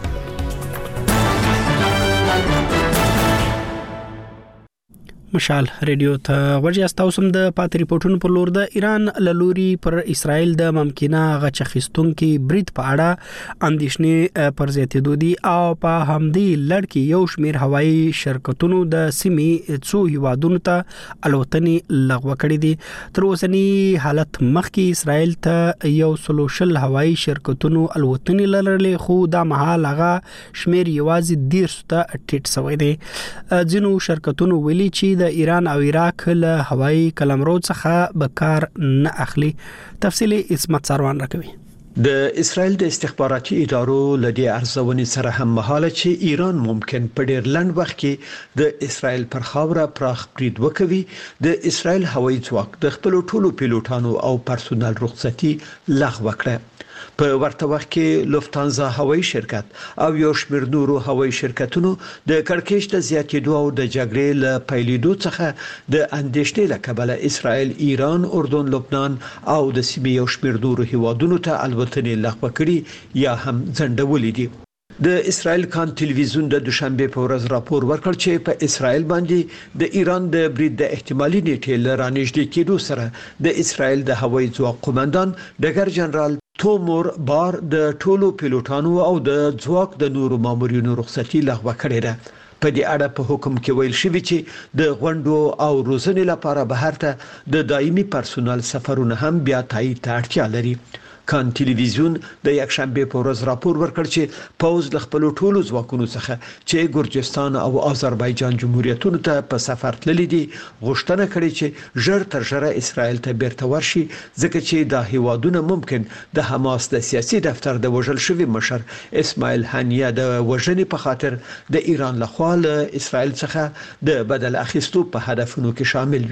مشال ریډیو ته ورجاست. تاسو د پات ریپورتونو پر لور د ایران لوري پر اسرائیل د ممکنه غچخستونکو برید په اړه اندېښنې پر زیاتېدو دي او په همدې لړ کې یو شمېر هوایي شرکتونو د سیمې څو هیوادونو ته الوتنې لغوه کړې دي. تر اوسنی حالت مخکې اسرائیل ته یو سلوشل هوایي شرکتونو الوتنې لرلې خو دا مهال هغه شمېر یوازې 10 ته ټیټ شوی دی. ځینو شرکتونو ویلي چې د ایران او عراق له هوایي کلمرو څخه به کار نه اخلي. تفصیلی اسمت سروان راکوي. د اسرائیل د استخباراتي ادارو لدی ارزونې سره هم مهاله چې ایران ممکن په ډیر لنډ وخت کې د اسرائیل پر خاوره پراخ برید وکوي. د اسرائیل هوایي ځواک د خپل ټولو پیلوټانو او پرسونل رخصتي لغوه کړه. په ورته وخت کې لوفتانزا هوایي شرکت او یو شمېر نورو هوایي شرکتونو د کړکېچ د زیاتېدو او د جګړې له پیلېدو څخه د اندېښنې له کبله اسرائیل، ایران، اردن، لبنان او د سیمې یو شمېر نورو هیوادونو ته الوتنې لغوه کړي یا هم ځنډولې دي. د اسرائیل کان ټلویزیون د دوشنبه په ورځ راپور ورکړ چې په اسرائیل باندې د ایران د برید د احتمالي نیټې لرانږدې کېدو سره د اسرائیل د هوایي ځواک قومندان ډګر جنرال تومور بار د ټولو پیلوټانو او د ځواک د نورو مامورینو رخصتي لغوه کړې ده. په دې اړه په حکم کې ویل شوی چې د غونډو او روزنې لپاره بهر ته د دایمي پرسونل سفرونه هم بیا تایید ته اړتیا لري. کان ټلویزیون د یکشنبه په ورځ راپور ورکړ چې پوز له خپل ټولو ځواکونو څخه چې ګرجستان او آذربایجان جمهوریتونو ته په سفر تللي دي غوښتنه کړې چې ژر تر ژره اسرائیل ته بیرته ورشي ځکه چې دا هیوادونه ممکن د حماس د سیاسي دفتر د وژل شوی مشر اسماعیل هنیه د وژنې په خاطر د ایران لخوا له اسرائیل څخه د بدل اخیستو په هدفونو کې شامل وي.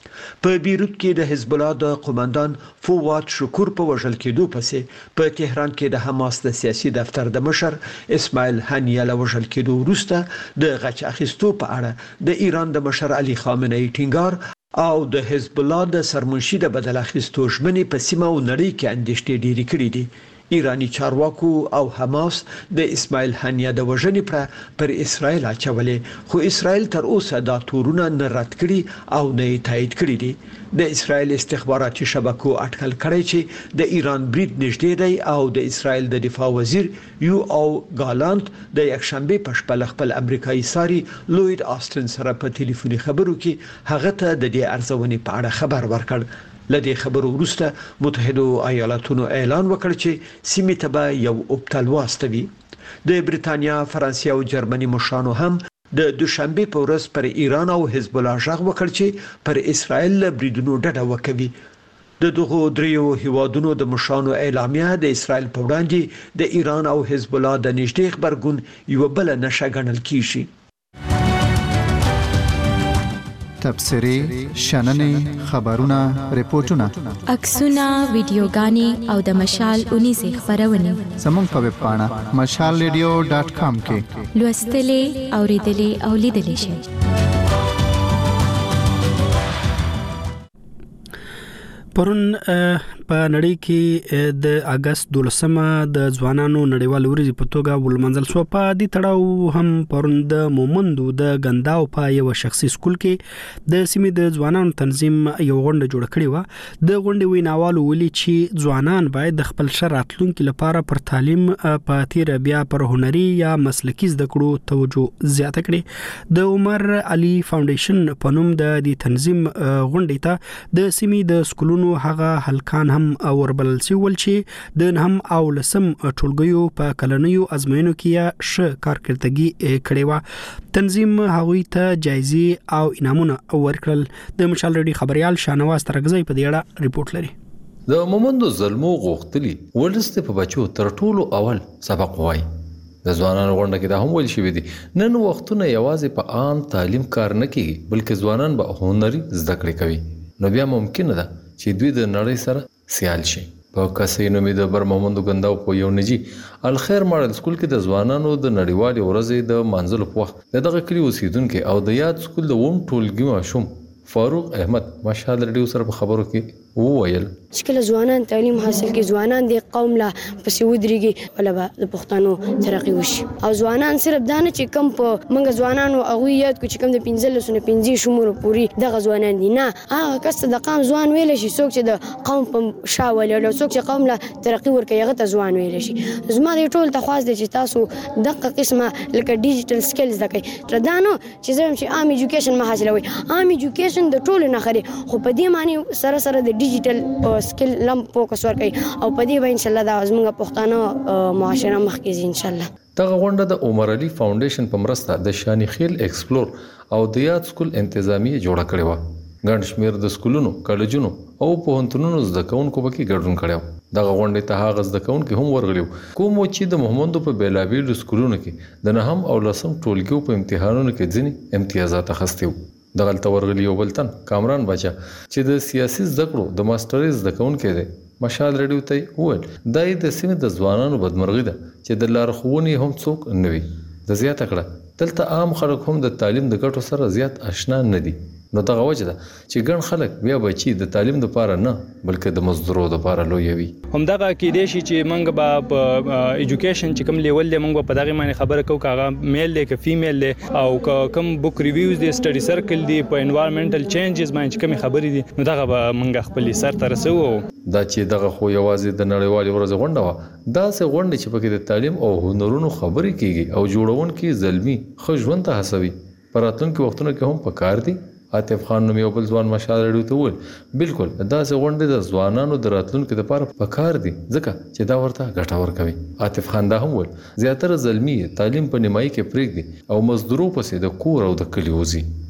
په بیروت کې د حزب الله د قوماندان فواد شکور په وژل کېدو پسې په تهران کې د حماس د سیاسي دفتر د مشر اسماعیل هنیه له وژل کېدو وروسته د غچ اخیستو په اړه د ایران د مشر علي خامنه‌ای ټینګار او د حزب الله د سرمنشي د بدل اخیستو ژمنې په سیمه او نړۍ کې اندېښنې ډېرې کړې دي. ایرانی چارواکو او حماس د اسماعیل هنیه د وژنې پر اسرائیل اچولې، خو اسرائیل تر اوسه دا تورونه نه رد کړي او نه تایید کړي دي. د اسرائیل استخباراتي شبکو اټکل کړی چې د ایران برید نږدې دی او د اسرائیل د دفاع وزیر یو او ګالانت د یکشنبه په شپه خپل امریکایي ساري لوید آستن سره په ټلیفوني خبرو کې هغه ته د دې ارزونې په اړه خبر ورکړ. لدې خبرو وروسته متحده ایالاتونو اعلان وکړ چې سیمې ته به یو اوبتل واستوي. د بریتانیا، فرانسې او جرمني مشرانو هم د دوشنبه په ورځ پر ایران او حزب الله ژغ وکړ چې پر اسرائیل بریدونو ډډه وکوي. د دغو دریو هیوادونو د مشرانو اعلامیه د اسرائیل په وړاندې د ایران او حزب الله د نږدې خبرګون یو بل نشه ګڼل کیږي. تبصرې، شننې، خبرونه، ریپورتونه، عکسونه، ویډیوګانې او د مشال 19 خبرونه زموږ په ویب پاڼه mashalradio.com کې لوستلې، اوریدلې او لیدلې شئ. پرون په نړۍ کې د اگست 12مه د ځوانانو نړیوال ورځ په توګه ولمنځل شو. په دې تړاو هم پرون د مومندو د غنداو په یو شخصي سکول کې د سیمې د ځوانانو تنظیم یو غونډه جوړ کړې و. د غونډې ویناوالو ویلي چې ځوانان باید د خپل راتلونکي لپاره پر تعلیم په تیر بیا پر هنري یا مسلکي زده کړو توجه زیاته کړي. د عمر علي فاونډیشن په نوم د دې تنظیم غونډې ته د سیمې د سکولونو هغه هلکان هم وربلل سیول چې د هم او لسم ټولګیو په کلنیو ازموینو کې ش کارکړتګي کړي و. تنظیم هغوی ته جایزې او انعامونه ورکړل. د مشال ریډي خبريال شانواز ترغزی په دې اړه ریپورت لري. د مومندو زلمو غوښتلی ولسته په بچو تر ټولو اول سبق وای. د ځوانانو غونډه کې دا هم ویل شوی دی نن وختونه یوازې په عام تعلیم کار نه کوي بلکې ځوانان به هنري زده کړې کوي. نو بیا ممکن ده چې دوی د نړۍ سره سیال شي. په کسینو می د برمومندو غنداو په یو نجی الخير ماډل سکول کې د ځوانانو د نړیوالې ورځې د منځلو په وخت دغه کلی اوسیدونکو او د یاد سکول د ووم ټولګي ماشوم فاروق احمد مشال ریډیو سره په خبرو کې وویل چې ځوانان تعلیم حاصل کړي، ځوانان د قوم لا پسې ودرېږي ولا د پښتنو ترقی وشي. او ځوانان صرف دانه چې کم په منګ ځوانانو هغه یاد کو چې کم د 15 شمول پوری دغه ځوانان دي نه هغه کس د قوم ځوان ویل شي څوک چې د قوم په شاول له څوک چې قوم لا ترقی ورکوي هغه ته ځوان ویل شي. زما د ټول تخواست دي چې تاسو دغه قسمه لکه ډیجیټل سکلز دکې تر دانو چې زم چې عام ایجوکیشن ما حاصلوي. عام ایجوکیشن د ټول نه خري خو په دې معنی سره سره د ډیجیټل سکل لم فوکس ورکړي او په دې به ان شاء الله د زموږ پښتانه معاشره مخکې ان شاء الله. دغه غونډه د عمر علي فاونډیشن په مرسته د شانی خیل ایکسپلور او د یاد سکول انتظامی جوړه کړې و. ګڼ شمیر د سکولونو، کالجونو او پوهنتونونو زده کوونکو پکې ګډون کړو. دغه غونډه ته هغه زده کوونکو هم ورغلو کوم چې د محمدو په بیلابیل سکولونو کې د نهم او لسم ټولګیو په امتحانونو کې ځینی امتیازات اخیستي. دغه تورغلی یو بلتن کامران بچا چې د سیاسي زده کړو د ماسترز زده کوونکو دی مشال ریډیو ته وویل دای د سیمې د ځوانانو بدمرغي ده چې د لارښوونې هم څوک نه وي. د زیاته کړه دلته عام خلک هم د تعلیم د ګټو سره زیات آشنا نه دي. نو دغه وجه ده چې ګڼ خلک بیا بچي د تعلیم لپاره نه بلکې د مزدورو لپاره لوي وي. همدغه کې دی چې موږ به په ایجوکیشن چې کوم لیول دی موږ په دغه معنی خبره کوو کاغه میل دی ک فیمیل دی او کوم بوک ریویوز دی سټډي سرکل دی په انوایرنمنټل چینجز باندې کوم خبرې دي نو دغه به موږ خپل سر ته رسو. دا چې دغه خو یوازې د نړیوالې ورځ غونډه و دا سه غونډه چې پکې د تعلیم او هنرونو خبرې کیږي او جوړونکو زلمی خو ژوند ته هڅوي. پراتونکو وختونو کې هم پکار دي. عاطف خان نوم یو بل ځوان مشال ریډیو ته وویل بالکل دا سه غونډه د ځوانانو د راتلونکو لپاره پکار دي ځکه چې دا ورته ګټور کوي. عاطف خان دا هم وویل زیاتره زلمی تعلیم په نیمایي کې پرېږدي او مزدورو پسې د کور او د کلی وځي.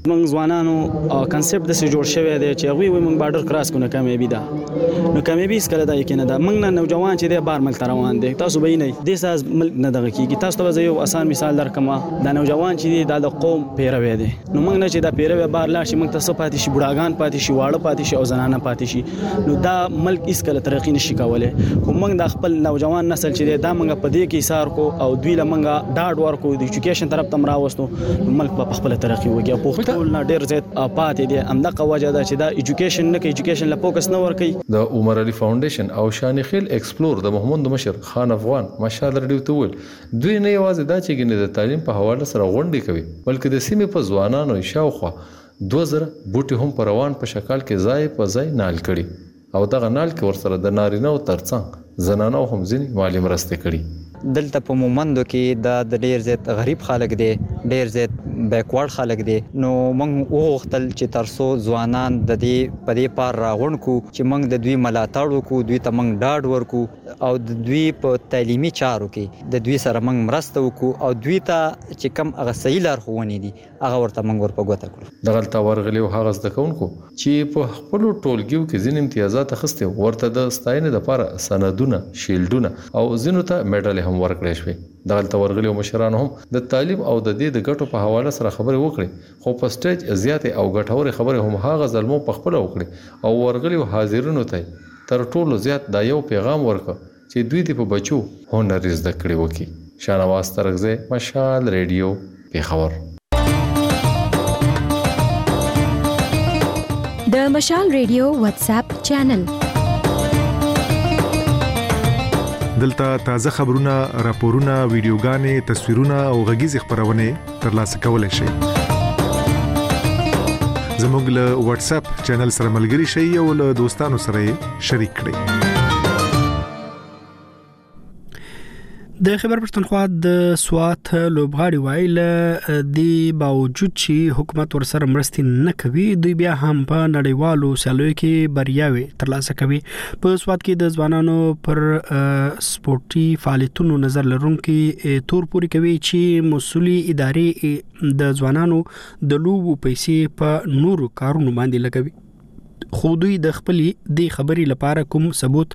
موږ ځوانانو کانسپټ د څه جوړ شوی دی چې هغه وي موږ بارډر کراس کو ناکامیابی ده نو کامیابی سکله دا یقین ده موږ نه نوجوان چې د بار ملک روان دي تاسو به نه د ساز ملک نه دغه کیږي تاسو ته یو آسان مثال درکما د نوجوان چې د قوم پیروي دي نو موږ نه چې د پیروي بار لا شي موږ ته صفات شي بډاګان پاتې شي واړه پاتې شي او زنانه پاتې شي نو دا ملک اسکله ترقی نشي کولای خو موږ د خپل نوجوان نسل چې دا موږ په دې کې ایثار کو او دوی له موږ ډاډ ورکو د ایجوکیشن طرف تم راوستو ملک په خپل ترقی وکړي او په خپل نه ډیر زیات پاتې دي همدغه وجه ده چې دا ایجوکیشن نه کې ایجوکیشن له فوکس نه ورکي د عمر علي فاونډیشن او شان خیل ایکسپلور د محمد مشر خان افغان ماشال رډیو ته ول دوی نه یوازې دا چې ګنې د تعلیم په حواله سره غونډې کوي بلکې د سیمې په ځوانانو شاوخوا 2000 بوټي هم په روان په شکل کې ځای په ځای نال کړي او دغه نال کې ورسره د نارینه او ترڅنګ زنانو هم ځینې مالی مرستې کړي دلته په مومندو کې د ډیر زیات غریب خلک دي ډیر زیات بیکورډ خلک دي نو موږ وغوښتل چې ترسو ځوانان د دې په دې پار راغون کو چې موږ د دوی ملاتړ وکړو دوی ته موږ ډاډ ورکو او د دوی په تعلیمي چارو کې د دوی سره موږ مرسته وکړو او دوی ته چې کم هغه صحیح لارښوونې دي هغه ورته موږ ورپګوته کړو دغلته ورغلی او هغه زده کوونکو چې په خپل ټولګیو کې ځین امتیازات اخیستي ورته د ستاینې لپاره سندونه شیلډونه او ځینو ته میډل هم ورکړی شوی دغلته ورغلی او مشران هم د تعلیم او د دې د ګټو په حواله سره خبرې وکړي خو په سټیج زیاتې او ګټورې خبرې هم هغه ظلمو په خپل وکړي او ورغلی او حاضرینو ته تر ټولو زیات دا یو پیغام ورکړ چې دوی د په بچو هنر زده کړي وکړي شانواز ترغزه مشال ریډیو پیښور د مشال ریډیو واتس اپ چینل دلته تازه خبرونه راپورونه ویډیوګانې تصویرونه او غږیز خبرونه ترلاسه کولای شئ زموږ له واتس اپ چینل سره ملګري شئ او له دوستانو سره شریک کړئ د خبر پښتونخوا د سوات لوبغاړي وایل د باوجود چې حکومت ورسره مرستې نه کوي دوی بیا هم په نړیوالو سیالیو کې بریاوي ترلاسه کوي په سوات کې د ځوانانو پر سپورتي فعالیتونو نظر لرونکي تور پوري کوي چې مسولي ادارې د ځوانانو د لوبو پیسې په نورو کارونو باندې لګوي خو دوی د خپلې د خبرې لپاره کوم ثبوت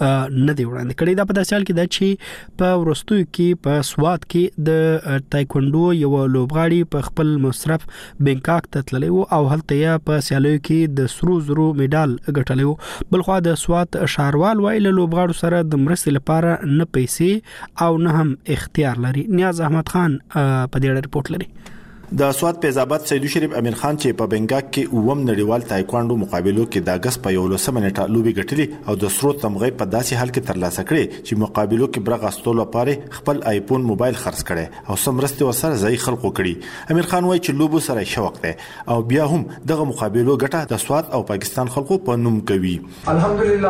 نه دی وړاندې کړی دا په داسې حال کې ده چې په ورستو کې په سوات کې د تایکوندو یو لوبغاړي په خپل مصرف بینکاک ته تللی و او هلته یې په سیالیو کې د سرو زرو میډال ګټلی و بلخوا د سوات ښاروال وایي له لوبغاړو سره د مرستې لپاره نه پیسې او نه هم اختیار لري نیاز احمد خان په دې اړه ریپورت لري د سواد پیزاباد سیدو شریف امیر خان چې په بنګاک کې اوم نړیوال تایکوانډو مقابلو کې د اگست په 11 نیټه لوبي ګټلې او د سرو تمغه په داسې حال کې ترلاسه کړې چې مقابلو کې برغ استول لپاره خپل آیفون موبایل خرڅ کړي او سمرستي وسره ځای خلکو کړي امیر خان وایي چې لوبو سره شوق دی او بیا هم دغه مقابلو ګټه د سواد او پاکستان خلکو په نوم کوي الحمدلله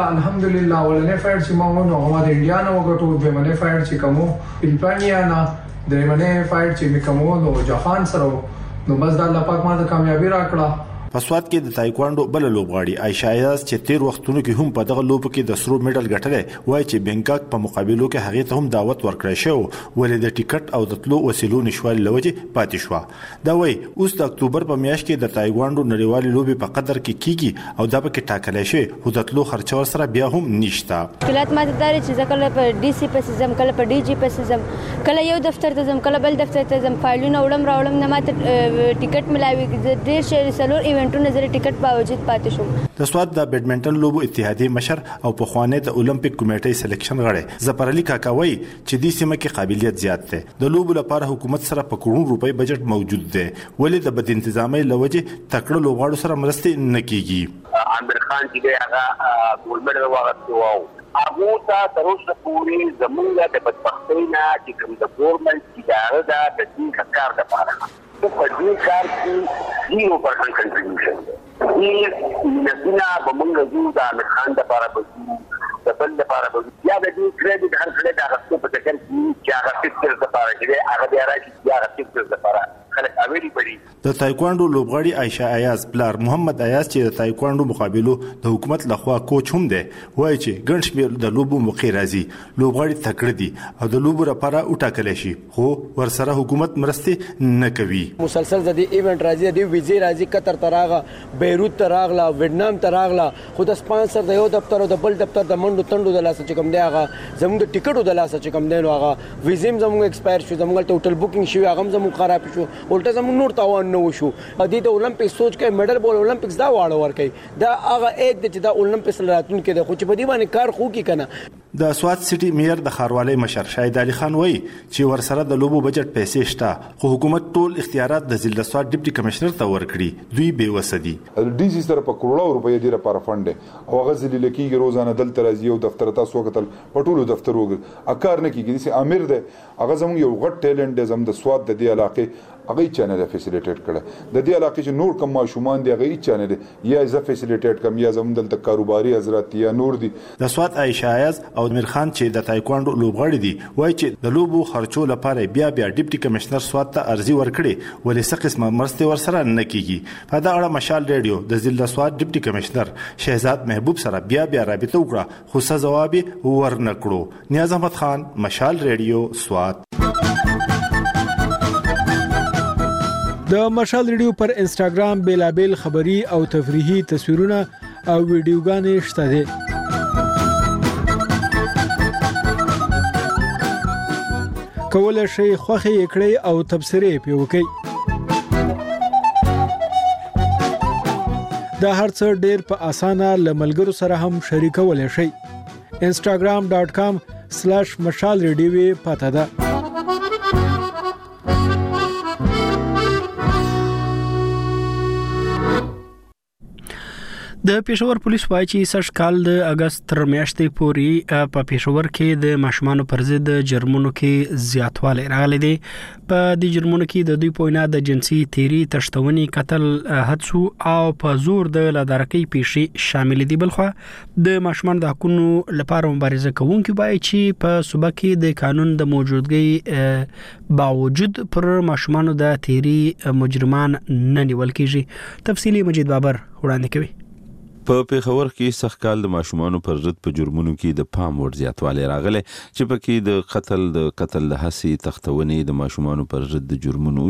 ولنه فایټ چې ما ونه هغه د انډیا نه وګټو د منه فایټ چې کومو فلپانیا نه د منه فایټ چې میکمو نو جهان سره نو بس د الله پاک ما د کامیابی راکړه په سواد کې د تایکوانډو بل لوبغاړي عائشہ ایاز چې تیر وختونو کې هم په دغه لوب کې د سرو میډل ګټلې وایي چې بنګاک په مقابلو کې هغه ته هم دعوت ورکړی شو ولې د ټیکټ او د تلو وسیلو نشوال لوجه پاتې شو دا وایي اوس د اکتوبر په میاشت کې د تایکوانډو نړیوالې لوبي په قدر کې کیږي او دا به کې ټاکلې شي خو د تلو خرچ ور سره بیا هم نشته کله ماته داري چې کله په ډي سي په سیزم کله په ډي جی په سیزم کله یو دفتر ته زم کله بل دفتر ته زم فایلونه وړم نه ماته ټیکټ ملاوي د ډیر شهر سلور ایونټونو زره ټیکټ باوجود پاتې شو د سواد د بیډمنټن لوبو اتحادیه مشر او په خوانه د اولمپیک کمیټې سلیکشن غړی ظفر علي کاکاوي چې د سیمه کې قابلیت زیات دی د لوبو لپاره حکومت سره په کروڑ روپۍ بجټ موجود دی ولې د بد انتظامی لوجه تکړه لوبغاړو سره مرستې نه کیږي عامر خان چې هغه ګولډ میډل واغستو هغه ته تر اوسه پورې زمونږ د بدبختۍ نه چې کوم د ګورنمنت اداره ده د دې کار لپاره په دې کار کې 0% کنټریبیوشن دی نسینا بمونږ زو د عامر خان لپاره بزو د بل لپاره بزو یا د دې کریډټ هر کله د غوښتنې په ټکر کې چې هغه فکر لپاره کې هغه دی راځي چې هغه فکر لپاره خلک اویلی پړي د تایکوانډو لوبغاړي عائشه ایاز پلار محمد ایاز چې د تایکوانډو مقابلو د حکومت لخوا کوچ هم دی وایي چې ګڼ شمېر د لوبو موقع راځي لوبغاړي تکړه دي او د لوبو لپاره وټاکلی شي خو ورسره حکومت مرستې نه کوي. مسلسل د دې ایونت راځي د ویزې راځي قطر ته راغله بیروت ته راغله ویتنام ته راغله خو د سپانسر د یو دفتر او د بل دفتر د منډو تندو د لاسه چې کوم دی هغه زموږ د ټیکټو د لاسه چې کوم دی نو هغه ویزې زموږ ایکسپایر شو زموږ ته هوټل بوکینګ شو هغه زموږ خراب شو الټا زموږ نور تاوان نه وشو د اولمپیک سوچ کې میډل بول اولمپیکس دا واړه ور کوي دا هغه اک د چې دا اولمپیکس راتون کې د خو چې په دې باندې کار خو کې کنه. د سوات سټي میئر د ښاروالۍ مشر شاهد علي خان وایي چې ورسره د لوبو بجټ پیسې شته خو حکومت ټول اختیارات د ضلع سوات ډیپټي کمشنر ته ورکړي دوی بې وسه دي. ډي سي سره په کروڑو روپۍ دی لپاره فند او هغه ضلع لکېږي روزانه دلته راځي او دفتر تاسو وکتل په ټولو دفترو اکار نه کیږي چې امیر دی هغه زموږ یو غټ ټیلنټ دی زموږ د سوات د دې علاقې هغه چینل فیسیلیټیټ کړه د دې علاقې چې نور کم ماشومان دی هغه چینل یا ز فیسیلیټیټ کم یا زموږ دلته کاروباري حضرات یا نور دي. د سوات عائشه ایاز او امیر خان چې د تایکوانډو لوبغاړي دي وایي چې د لوبو خرچو لپاره بیا ډیپټي کمشنر سوات ته ارزي ورکړي ولې څه قسمه مرستې ورسره نه کیږي. په دا اړه مشال ریډیو د ضلع سوات ډیپټي کمشنر شهزاد محبوب سره بیا رابطه وکړه خو څه جواب ورنکړو. نیاز احمد خان مشال ریډیو سوات. د مشال ریډیو پر انسټاګرام بیلابل خبری او تفریحي تصویرونه او ویډیوګانې شته دي. کولای شئ خوښه کړئ او تبصرې پې وکړئ. دا هر څه ډېر په اسانه له ملګرو سره هم شریکولی شئ. instagram.com/mashalradio پته ده. د پېښور پولیس وایي چې سږ کال د اگست تر میاشتې پورې په پېښور کې د ماشومانو پر ضد جرمونو کې زیاتوالی راغلی دی. په دې جرمونو کې د دوی په وینا د جنسي تیري تشتونې قتل حدسو او په زور د لادرکۍ پیښې شامل دي. بلخوا د ماشومانو د حقوقو لپاره مبارزه کوونکي وایي چې په صوبه کې د قانون د موجودګۍ باوجود پر ماشومانو د تیري مجرمان نه نیول کیږي. تفصیلی مجید بابر وړاندې کوي. په پېښور کې سږ کال د ماشومانو پر ضد په جرمونو کې د پام وړ زیاتوالی راغلی چې پکې د قتل د هڅې تختونې د ماشومانو پر ضد د جرمونو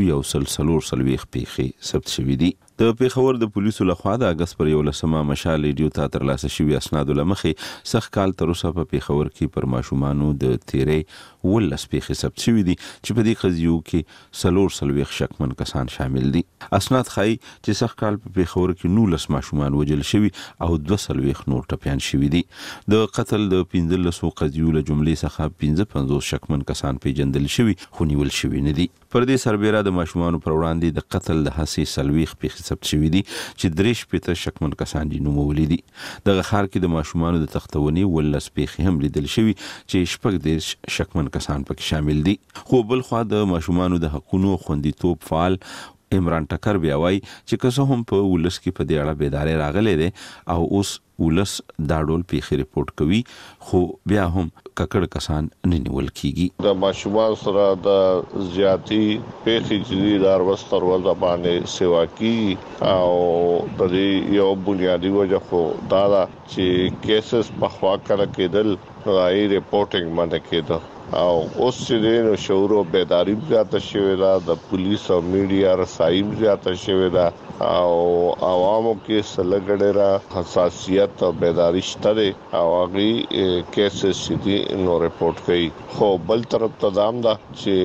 140 پیښې ثبت شوې دي. د پېښور د پولیسو لخوا د اگست پر 11 مشال ریډیو ته ترلاسه شوي اسنادو له مخې سږ کال تر اوسه په پېښور کې پر ماشومانو د تیرې 19 پیښې ثبت شوي دي چې په دې قضیو کې 40 شکمن کسان شامل دي. اسناد ښایي چې سږ کال په پېښور کې 19 ماشومان وژل شوي او 240 نور ټپیان شوي دي. د قتل د 15 قضیو له جملې څخه 55 شکمن کسان پیژندل شوي خو نیول شوي نه دي. پر دې سربېره د ماشومانو پر وړاندې د قتل د هڅې 40 پیښې ثبت شوي دي چې 3 شکمن کسان دي نومولي دي. دغه ښار کې د ماشومانو د تختونې 19 پیښې هم لیدل شوي چې 14 شکمن کسان پکې شامل دي. خو بل خوا د ماشومانو د حقوقو خوندیتوب فعال عمران ټکر بیا وایي چې که څه هم په ولس کې په دې اړه بیداري راغلی دی او اوس ولس دا ډول پیښې ریپورت کوي خو بیا هم ککړ کسان نه نیول کیږي. د ماشومان سره د زیاتی پیښې چې د ورستر ول باندې سیوا کی او د دې یو بنیادی وجه خو دا چې کیسز په خوا کړه کېدل راي ریپورټینګ باندې کېده او اوس چې نو شعور او بیداری زیاته شوې ده د پولیس او میډیا رسایي زیاته شوې ده او عوامو کې سلګړه حساسیت او بیداری شته او هغه کیسز چې نو ریپورت کوي. خو بل طرف ته دام ده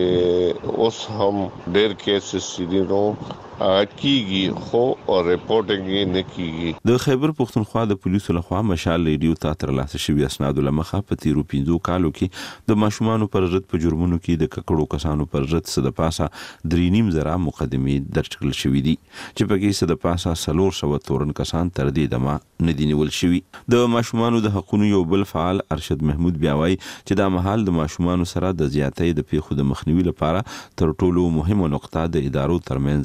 چې اوس هم ډېر کیسز چې نو کیږي خو ریپورټینګ نه کیږي. د خیبر پختونخوا د پولیسو لخوا مشال ریډیو ته ترلاسه شوي اسنادو له مخه په تیرو 15 کالو کې د ماشومانو پر ضد په جرمونو کې د ککړو کسانو پر ضد څه د پاسه 3.5 مقدمې درج کړل شوې دي چې پکې څه د پاسه 400 تورن کسان تر دې دمه نه دي نیول شوي. د ماشومانو د حقوقو یو بل فعال ارشد محمود بیا وایي چې دا مهال د ماشومانو سره د زیاتې د پیښو د مخنیوي لپاره تر ټولو مهمه نقطه د ادارو ترمنځ د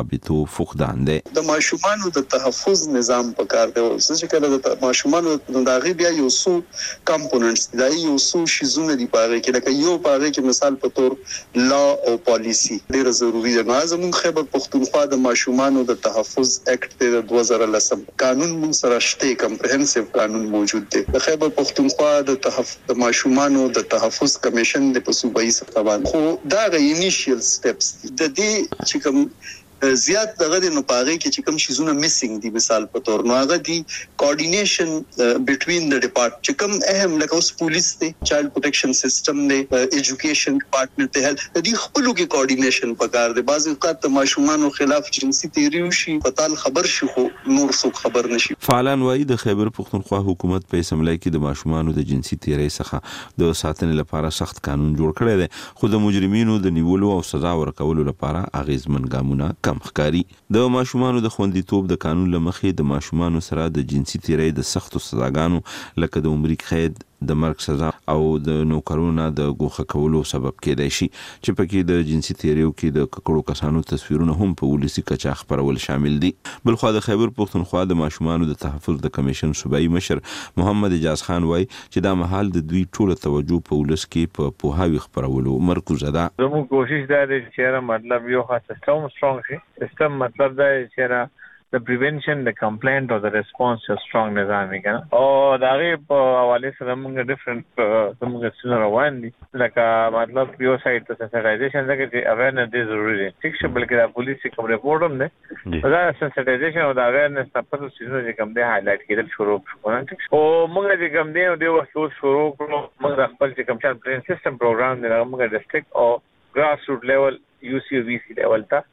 رابطو فقدان دی. د ماشومانو د تحفظ نظام پکار دی. چې کله د ماشومانو د هغه بیا یو څو کمپوننټس دی، یو څو شیزونه دی پاره کې، لکه یو پاره کې مثال په تور لا او پالیسی ډیره ضروری ده. زموږ خیبر پختونخوا د ماشومانو د تحفظ اکټ د 2010 قانون موږ سره شته، کمپریهنسیو قانون موجود دی. د خیبر پختونخوا د ماشومانو د تحفظ کمیشن د صوبایي سطح باندې خو دا غي انیشیل سټیپس د دې چې کوم زیات دغه د نپاغي کې چې کوم شیزونه میسنګ دي، مثال په تور نو هغه دي کوارډینیشن بټوین د ډپارټمنټ چې کوم اهم لکه اوس پولیس دی، چایلډ پروټیکشن سیستم دی، ایجوکیشن ډپارټمنټ ته هیلث د دې خپلو کې کوارډینیشن پکار دی. بعض اوقات د ماشومانو خلاف جنسي تیریو شي پتال خبر شي خو نور څوک خبر نشي. فعالان وايي د خیبر پختونخوا حکومت په اسمبلی کې د ماشومانو د جنسي تیری څخه د ساتنې لپاره سخت قانون جوړ کړی دی، خو د مجرمینو د نیولو او سزا ورکولو لپاره اغیزمن ګامونه کم ښکاري. د ماشومانو د خوندیتوب د قانون لمخې د ماشومانو سره د جنسي تیری د سختو سزاګانو لکه د عمري قید، د مرګ سزا او د نوکرونو د ګوښه کولو سبب کېدای شي، چې پکې د جنسي تیریو کې د ککړو کسانو تصویرونه هم په ولسی کچا خبرول شامل دي. بلخو د خیبر پختونخوا د ماشومانو د تحفظ د کمیشن صوبایي مشر محمد اجاز خان وایي چې دا مهال د دوی ټول توجه په ولس کې په پوهاوی خبرولو مرکز ده. زموږ کوشش دا دی چې مطلب یو خاص سیستم سترونګ شي. سیستم مطلب دا چې the prevention, the complaint or the response is strong نظام کنه او دا غي په حواله سره موږ ډیفرنٹ موږ څنګه روان دي لکه مطلب یو سایت ته سنسټایزیشن لکه چې اویرنس دی ضروري دی ٹھیک شه بلکې دا پولیس کوم ریپورټ هم دی دا سنسټایزیشن او دا اویرنس په څه چې کوم دی هایلایټ کېدل شروع شو ټیک او موږ چې کوم دی د وخت شروع کړو موږ خپل چې کوم چل پرین سیستم پروګرام دی موږ ډیسټریکټ او ګراس روټ لیول یو سی وی سی لیول ته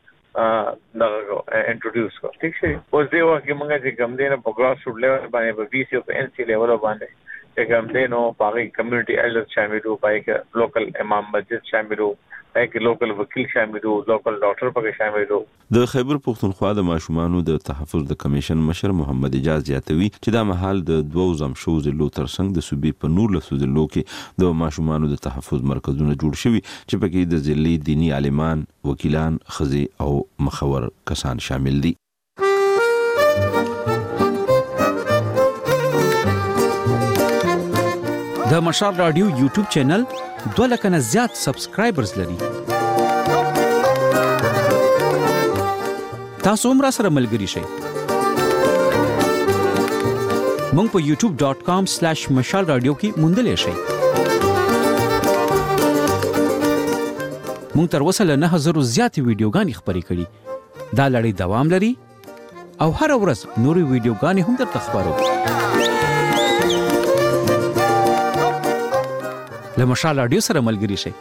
دغه انټروډیوس کو ٹھیک شي. اوس دی وخت موږ چې کوم دی نه په ګراس روټ لیول باندې په وی سی او په ان سی لیول باندې چې کوم دی نو په کمیونټي ایلډر شامل وو، پای لوکل امام مسجد شامل وو، پای لوکل وکیل شامل وو، لوکل ډاکټر پکې شامل وو. د خیبر پختونخوا د ماشومانو د تحفظ د کمیشن مشر محمد اجاز زیاتوي چې دا مهال د 2000 شو ضلعو ترڅنګ د صوبې په 19 ضلعو کې د ماشومانو د تحفظ مرکزونه جوړ شوي چې پکې د ضلعي دینی عالمان، وکیلان، خزي او مخور کسان شامل دي. د مشال رادیو یوټیوب چینل 2 لک نه زیات سبسکرایبرز لري. تاسو هم را سره ملګري شئ. مونږ په youtube.com/مشال رادیو کې موندلی شئ. مونږ تر اوسه له 9000 زیاتې ویډیوګانې خپرې کړي. دا لړۍ دوام لري او هر ورځ نورې ویډیوګانې هم درته خپرو. له مشال رادیو سره ملګري شئ.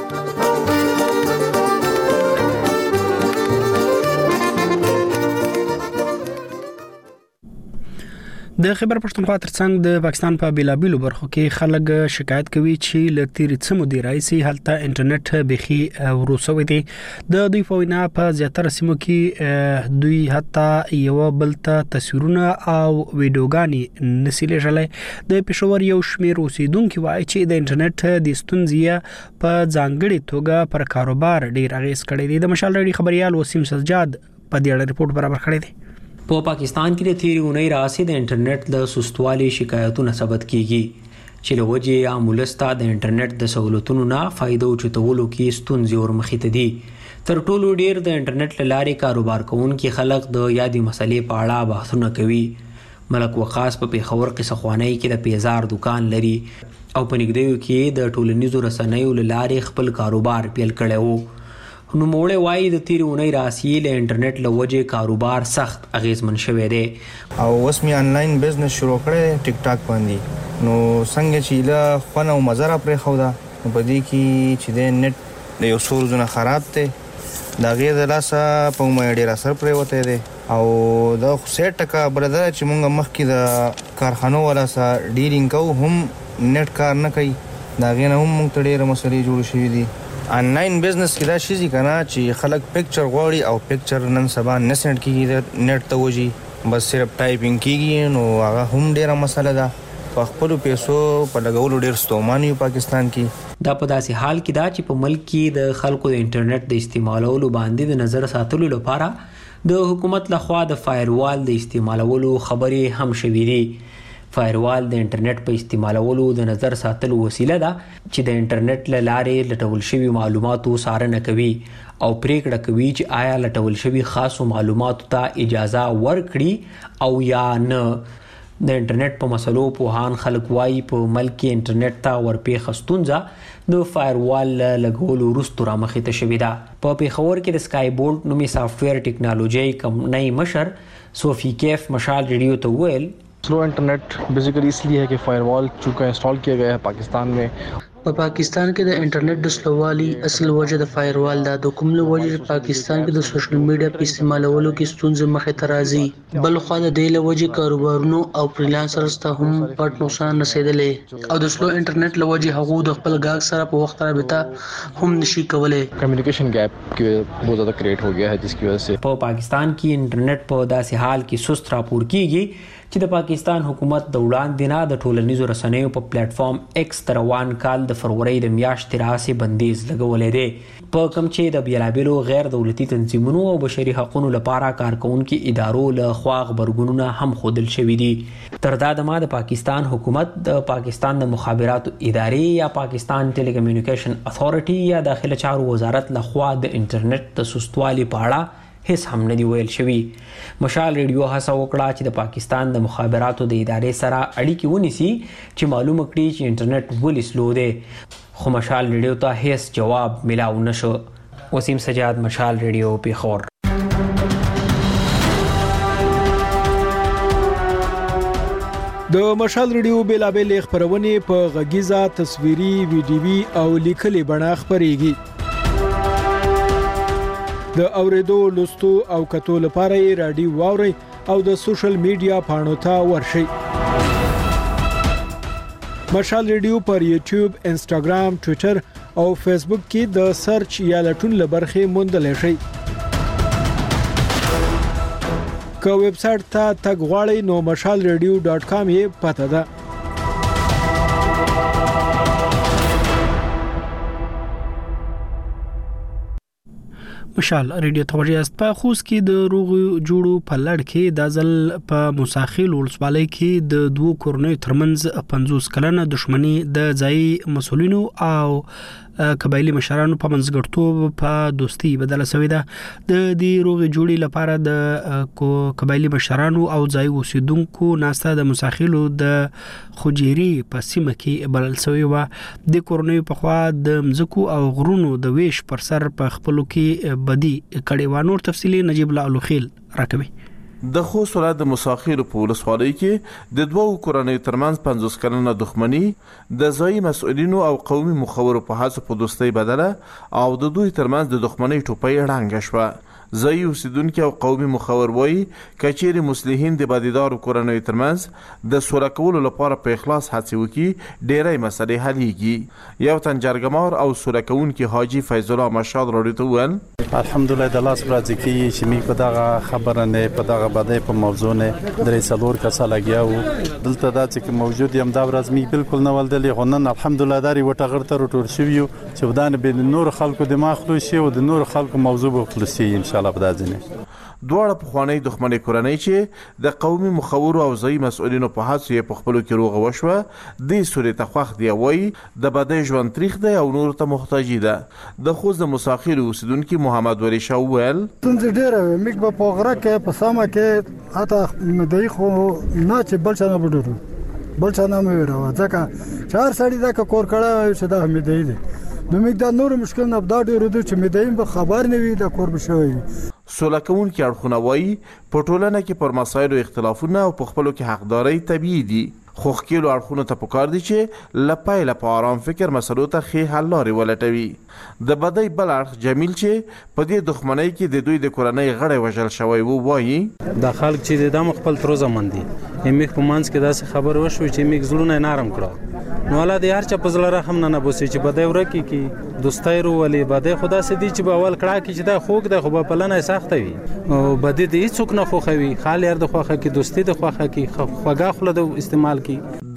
د خیبر پښتونخوا ترڅنګ د پاکستان په بیلابیلو برخو کې خلک شکایت کوي چې له تیرې څه مودې راځي هلته انټرنیټ بيخي وروسوي دي. د دوی په وینا په زیاتره سیمو کې دوی حتی یو بل ته تصویرونه او ویډیوګانې نسیلې ژلې. د پېښور یو شمېر اوسیدونکو وایي چې د انټرنیټ د ستونزې په ځانګړي توګه پر کاروبار ډیر اغیز کړی دی. د مشال رادیو خبريال وسیم سجاد په دې اړه ریپورت برابر کړی دی. په پاکستان کې د تیری اونۍ راځي د انټرنیټ د سستوالي شکایتونه ثبت کیږي چې لوجه یا مولستا د انټرنیټ د سہولتونو نه فائدو چتولو کې ستونزې ورمخې ته دي. تر ټولو ډیر د انټرنیټ لارې کاروبار کوونکي خلک د یادې مسلې په اړه بحثونه کوي. ملک وقاص په پیښور کې سخوانۍ کې د پیزار دکان لري او په نګدیو کې د ټولنیزو رسنیو لارې خپل کاروبار پیل کړی وو. نو موړې وایي د تیری اونۍ راسي له انټرنیټ لوجه کاروبار سخت اغیزمن شوی دی او اوس می انلاین بزنس شروع کړی ټیک ټاک باندې. نو څنګه چې له خونه او مزره پرې خو دا په دې کې چې د نت د یو سورزونه خراب دی دا غیر د لاسه په مې ډیر اثر پرې وته دی او دا خو 100% برادر چې موږ مخکې د کارخانو ولا سره ډیلینګ کوو هم نت کار نه کوي دا غیر هم موږ ته ډیر مسلې جوړ شوې دي. آنلاین بزنس کې دا شي کنه چې خلک پکچر غواړي او پکچر نن سبا نسنټ کیږي د نت ته وږي بس صرف ټایپینګ کیږي نو هغه هم ډیره مسله ده په خپل پیسو په لګولو ډیر ستومان یو پاکستان کې. دا په داسې حال کې دا چې په ملک کې د خلکو د انټرنیټ د استعمالولو باندې د نظر ساتلو لپاره د حکومت لخوا د فایروال د استعمالولو خبرې هم شوې دي. فایروال د انټرنیټ په استعمالولو د نظر ساتلو وسیله ده چې د انټرنیټ له لارې لټول شوي معلوماتو څارنه کوي او پریکړه کوي چې آیا لټول شوي خاصو معلوماتو ته اجازه ورکړي او یا نه. د انټرنیټ په مسلو پوهان خلک وایي په ملک کې انټرنیټ ته ورپېښه ستونزه د فایروال لګولو وروسته رامخې ته شوې ده. په پېښور کې د سکای بولټ نومي سافټویر ټیکنالوژي کمپنۍ مشر صوفی کیف مشال ریډیو ته وویل slow internet basically इसलिए है कि फायरवॉल चूँकि इंस्टॉल किया गया है पाकिस्तान में. په پاکستان کې د انټرنیټ د سلووالي اصل وجه د فایروال دا د کوم له وجه چې پاکستان کې د سوشل میډیا په استعمالولو کې ستونزې مخې ته راځي. بل خو د دې له وجه کاروبارونو او فریلانسرز ته هم پټ نقصان رسیدلې او د سلو انټرنیټ له وجه هغه د خپل گاهک سره په وخت رابطه هم نشي کولای. کمیونیکیشن گیپ کې बहुत ज़्यादा क्रिएट हो गया है जिसकी वजह से په پاکستان کې انټرنیټ په داسې حال کې سست راپور کیږي چې د پاکستان حکومت د وړاندې نه د ټولنیزو رسنیو په پلیټ فارم ایکس تر روان کال د فروری د میاشتې راهیسې بندیز لګولې دی. په کوم چې د بیلابیلو غیر دولتي تنظیمونو او بشري حقوقو لپاره کارکونکو ادارو له خوا خبرګونونه هم ښودل شوي دي. تر دا دمه د پاکستان حکومت د پاکستان د مخابراتو ادارې یا پاکستان ټیلی کمیونیکیشن اتھارټي یا داخله چارو وزارت له خوا د انټرنیټ د سستوالي په اړه هیڅ هم نه دی ویل شوی. مشال ریډیو هڅه وکړه چې د پاکستان د مخابراتو د ادارې سره اړیکې ونیسي چې معلومه کړي چې انټرنیټ ولې سلو دی، خو مشال ریډیو ته هیڅ جواب ملاو نشو. وسیم سجاد، مشال ریډیو، پیښور. د مشال ریډیو بیلابېل خبرونه په غږیزه، تصویري، ویډیوي او لیکلي بڼه خبريږي. د اوریدو، لوستو او کتو لپاره یې رادیو واوري او د سوشل میډیا پاڼو ته ورشي. مشال ریډیو پر یوټیوب، انسټاګرام، ټوئیټر او فیسبوک کې د سرچ یا لټون لبرخه موندل شي. که ویب سټ ته تګ غواړئ نو mashalradio.com یې پته ده. مشال ریډیو توجه است. په خوست کې د روغ جوړو په لړ کې د ځل په موساخیل ولسوالۍ کې د دوه کورنۍ ترمنځ 50 کلنه دښمنی د ځای مسولینو او قبایلی مشرانو په منځګړتوب په دوستي بدله شوې ده. د دې روغ جوړې لپاره د قبایلی مشرانو او ځای اوسیدونکو ناسته د موساخیلو د خوجيري په سیمه کې بلل شوې و. د کورنۍ په خوا د مزکو او غرونو د ویش پر سر په خپلو کې بدی کړي و. نور تفصیلی نجیب الله الوخیل راکوي. د خوست ولایت د موساخیل په ولسوالۍ کې د دوه کورنۍ ترمنځ 50 کلنه دښمنی د ځای مسؤلینو او قومي مخورو په حساب په دوستۍ بدله او د دوی ترمنځ د دښمنۍ ټوپۍ ړنګ شوه. ځای اوسیدونکو او قومي مخور وایي کچېری مصلحین د بادیدارو کورنۍ ترمنځ د سوله کولو لپاره په اخلاص هڅه وکړي ډېرې مسلې حلېږي. یو تن جرګمار او سوله کوونکی حاجی فیض الله مشال راډیو ته وویل الحمدلله د لاس راځي کې چې موږ په دغه خبره نه په دغه باندې په موضوع نه درې څلور کسه لګیاو. دلته دا چې موجود یم دا ورځ موږ بالکل نه ولدلې. غنن الحمدلله داري وټغړ ته روټور شو چې ودان به نور خلکو د مخلو شي او د نور خلکو موضوع به خلاصي ان شاء الله په دازنه. دواړه په خوانی دښمنۍ کورنۍ چې د قومي مخورو او ځای مسؤلینو په حساب یې په خپلو کې روغه وشوه د سوري تخوخ دی وای د بدای ژوند تاریخ دی او نور ته محتاجی ده. د خوست د مساخیل اوسیدونکو محمد ولی شاول څنګه ډېر موږ په غره کې په ساما کې اته مدای خو نه چې بل څه نه بډورو بل څه نه مې راو ځکه چار سړی دا کور کړه چې دا مدای دی نو موږ دا نور مشکل نه دا ډېر د چې مدای په خبر نه وي دا کور بشوي. سوله کوونکي اړخونه وایي په ټولنه کې پر مسایلو اختلافونه او په خپلو کې حقداري طبیعي دي، خو ښکیلو اړخونو ته پکار دي چې له پیله په آرام فکر مسلو ته ښې حل لارې ولټوي. د بدۍ بل اړخ جمیل چې په دې دښمنۍ کې د دوی د کورنۍ غړی وژل شوی و وایي دا خلک چې د خپل تر زمن دي موږ په منځ کې داسې خبر وشو چې موږ زړونه نرم کړو نو الله دې هر چا په زړه رحم نه بوسي چې بدۍ ورکی کی دوستای رو ولې بدۍ خدا سي دي چې په اول کړه کې چې دا خوګ د خو په پلنه سخت وي او بدۍ دې څوک نه خوخوي خال یار د خوخه کې دوستي د خوخه کې خوګه خله د استعمال کی.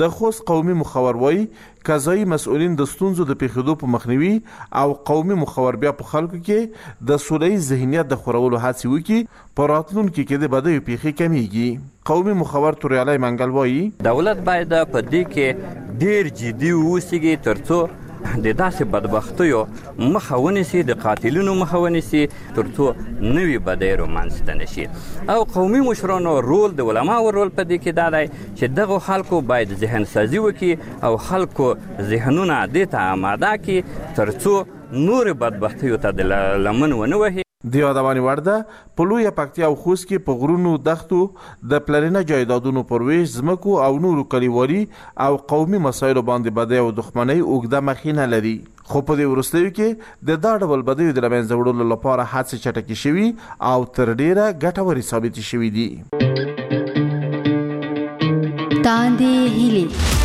د خوست قومي مخور وایي قضایي مسؤلین د ستونزو د پیښېدو په مخنیوي او قومي مخور بیا په خلکو کې د سولهییز ذهنیت د خورولو هڅې وکړي، په راتلونکي کې د بدیو پیښې کمیږي. قومي مخور توریالی منګل وایي دولت باید په دې کې ډیر جدي واوسي ترڅو د داسې بدبختیو مخه ونیسي، د قاتلینو مخه ونیسي، ترڅو نوي بدۍ رامنځته نشي. او قومي مشرانو رول، د علماو رول په دې کې دا دی چې دغه خلکو باید ذهن سازي وکړي او خلکو ذهنونه دې ته آماده کړي ترڅو نور بدبختیو ته د لمن ونه وهي. د یادونې وړ ده په لویه پکتیا او خوست کې په غرونو، دښتو، د پلرینه جایدادونو پر ویش، ځمکو او نورو کلیوالي او قومي مسایلو باندې بدۍ او دښمنۍ اوږده مخینه لري. خو په دې وروستیو کې د دا ډول بدیو د له منځه وړلو لپاره هڅې چټکې شوي او تر ډیره ګټورې ثابتې شوي دي. تاندې هیلې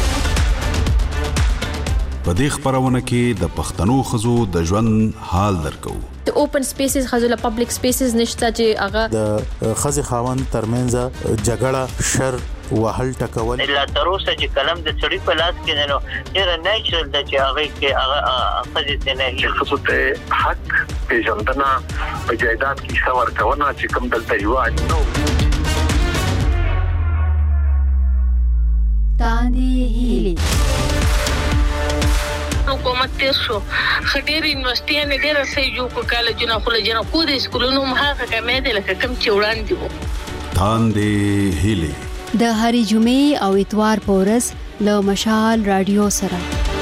په دې خبرونه کې د پښتنو ښځو د ژوند حال درکو. د اوپن سپیسز خزو له پبلک سپیسز نشته چې هغه د خزي خاوند ترمنځ جګړه، شر، وهل ټکول لا تر اوسه چې کلم د سړي په لاس کې نه نو ډېر نیچرل د چې هغه کې هغه خزي ته نه هي خصوصا حق پیژندنه په جایداد کې څور کونه چې کوم دلته یو نو تاندې هیلې حکومت تیر شو خډيري یونیورسيټي ډېر سې جو کو کالجونه خو لجنه کو د سکولونو مخه کمې دي لکه کم چې وړاندې وو. تاندې هیلې د هرې جمعې او اتوار په ورځ له مشال رادیو سره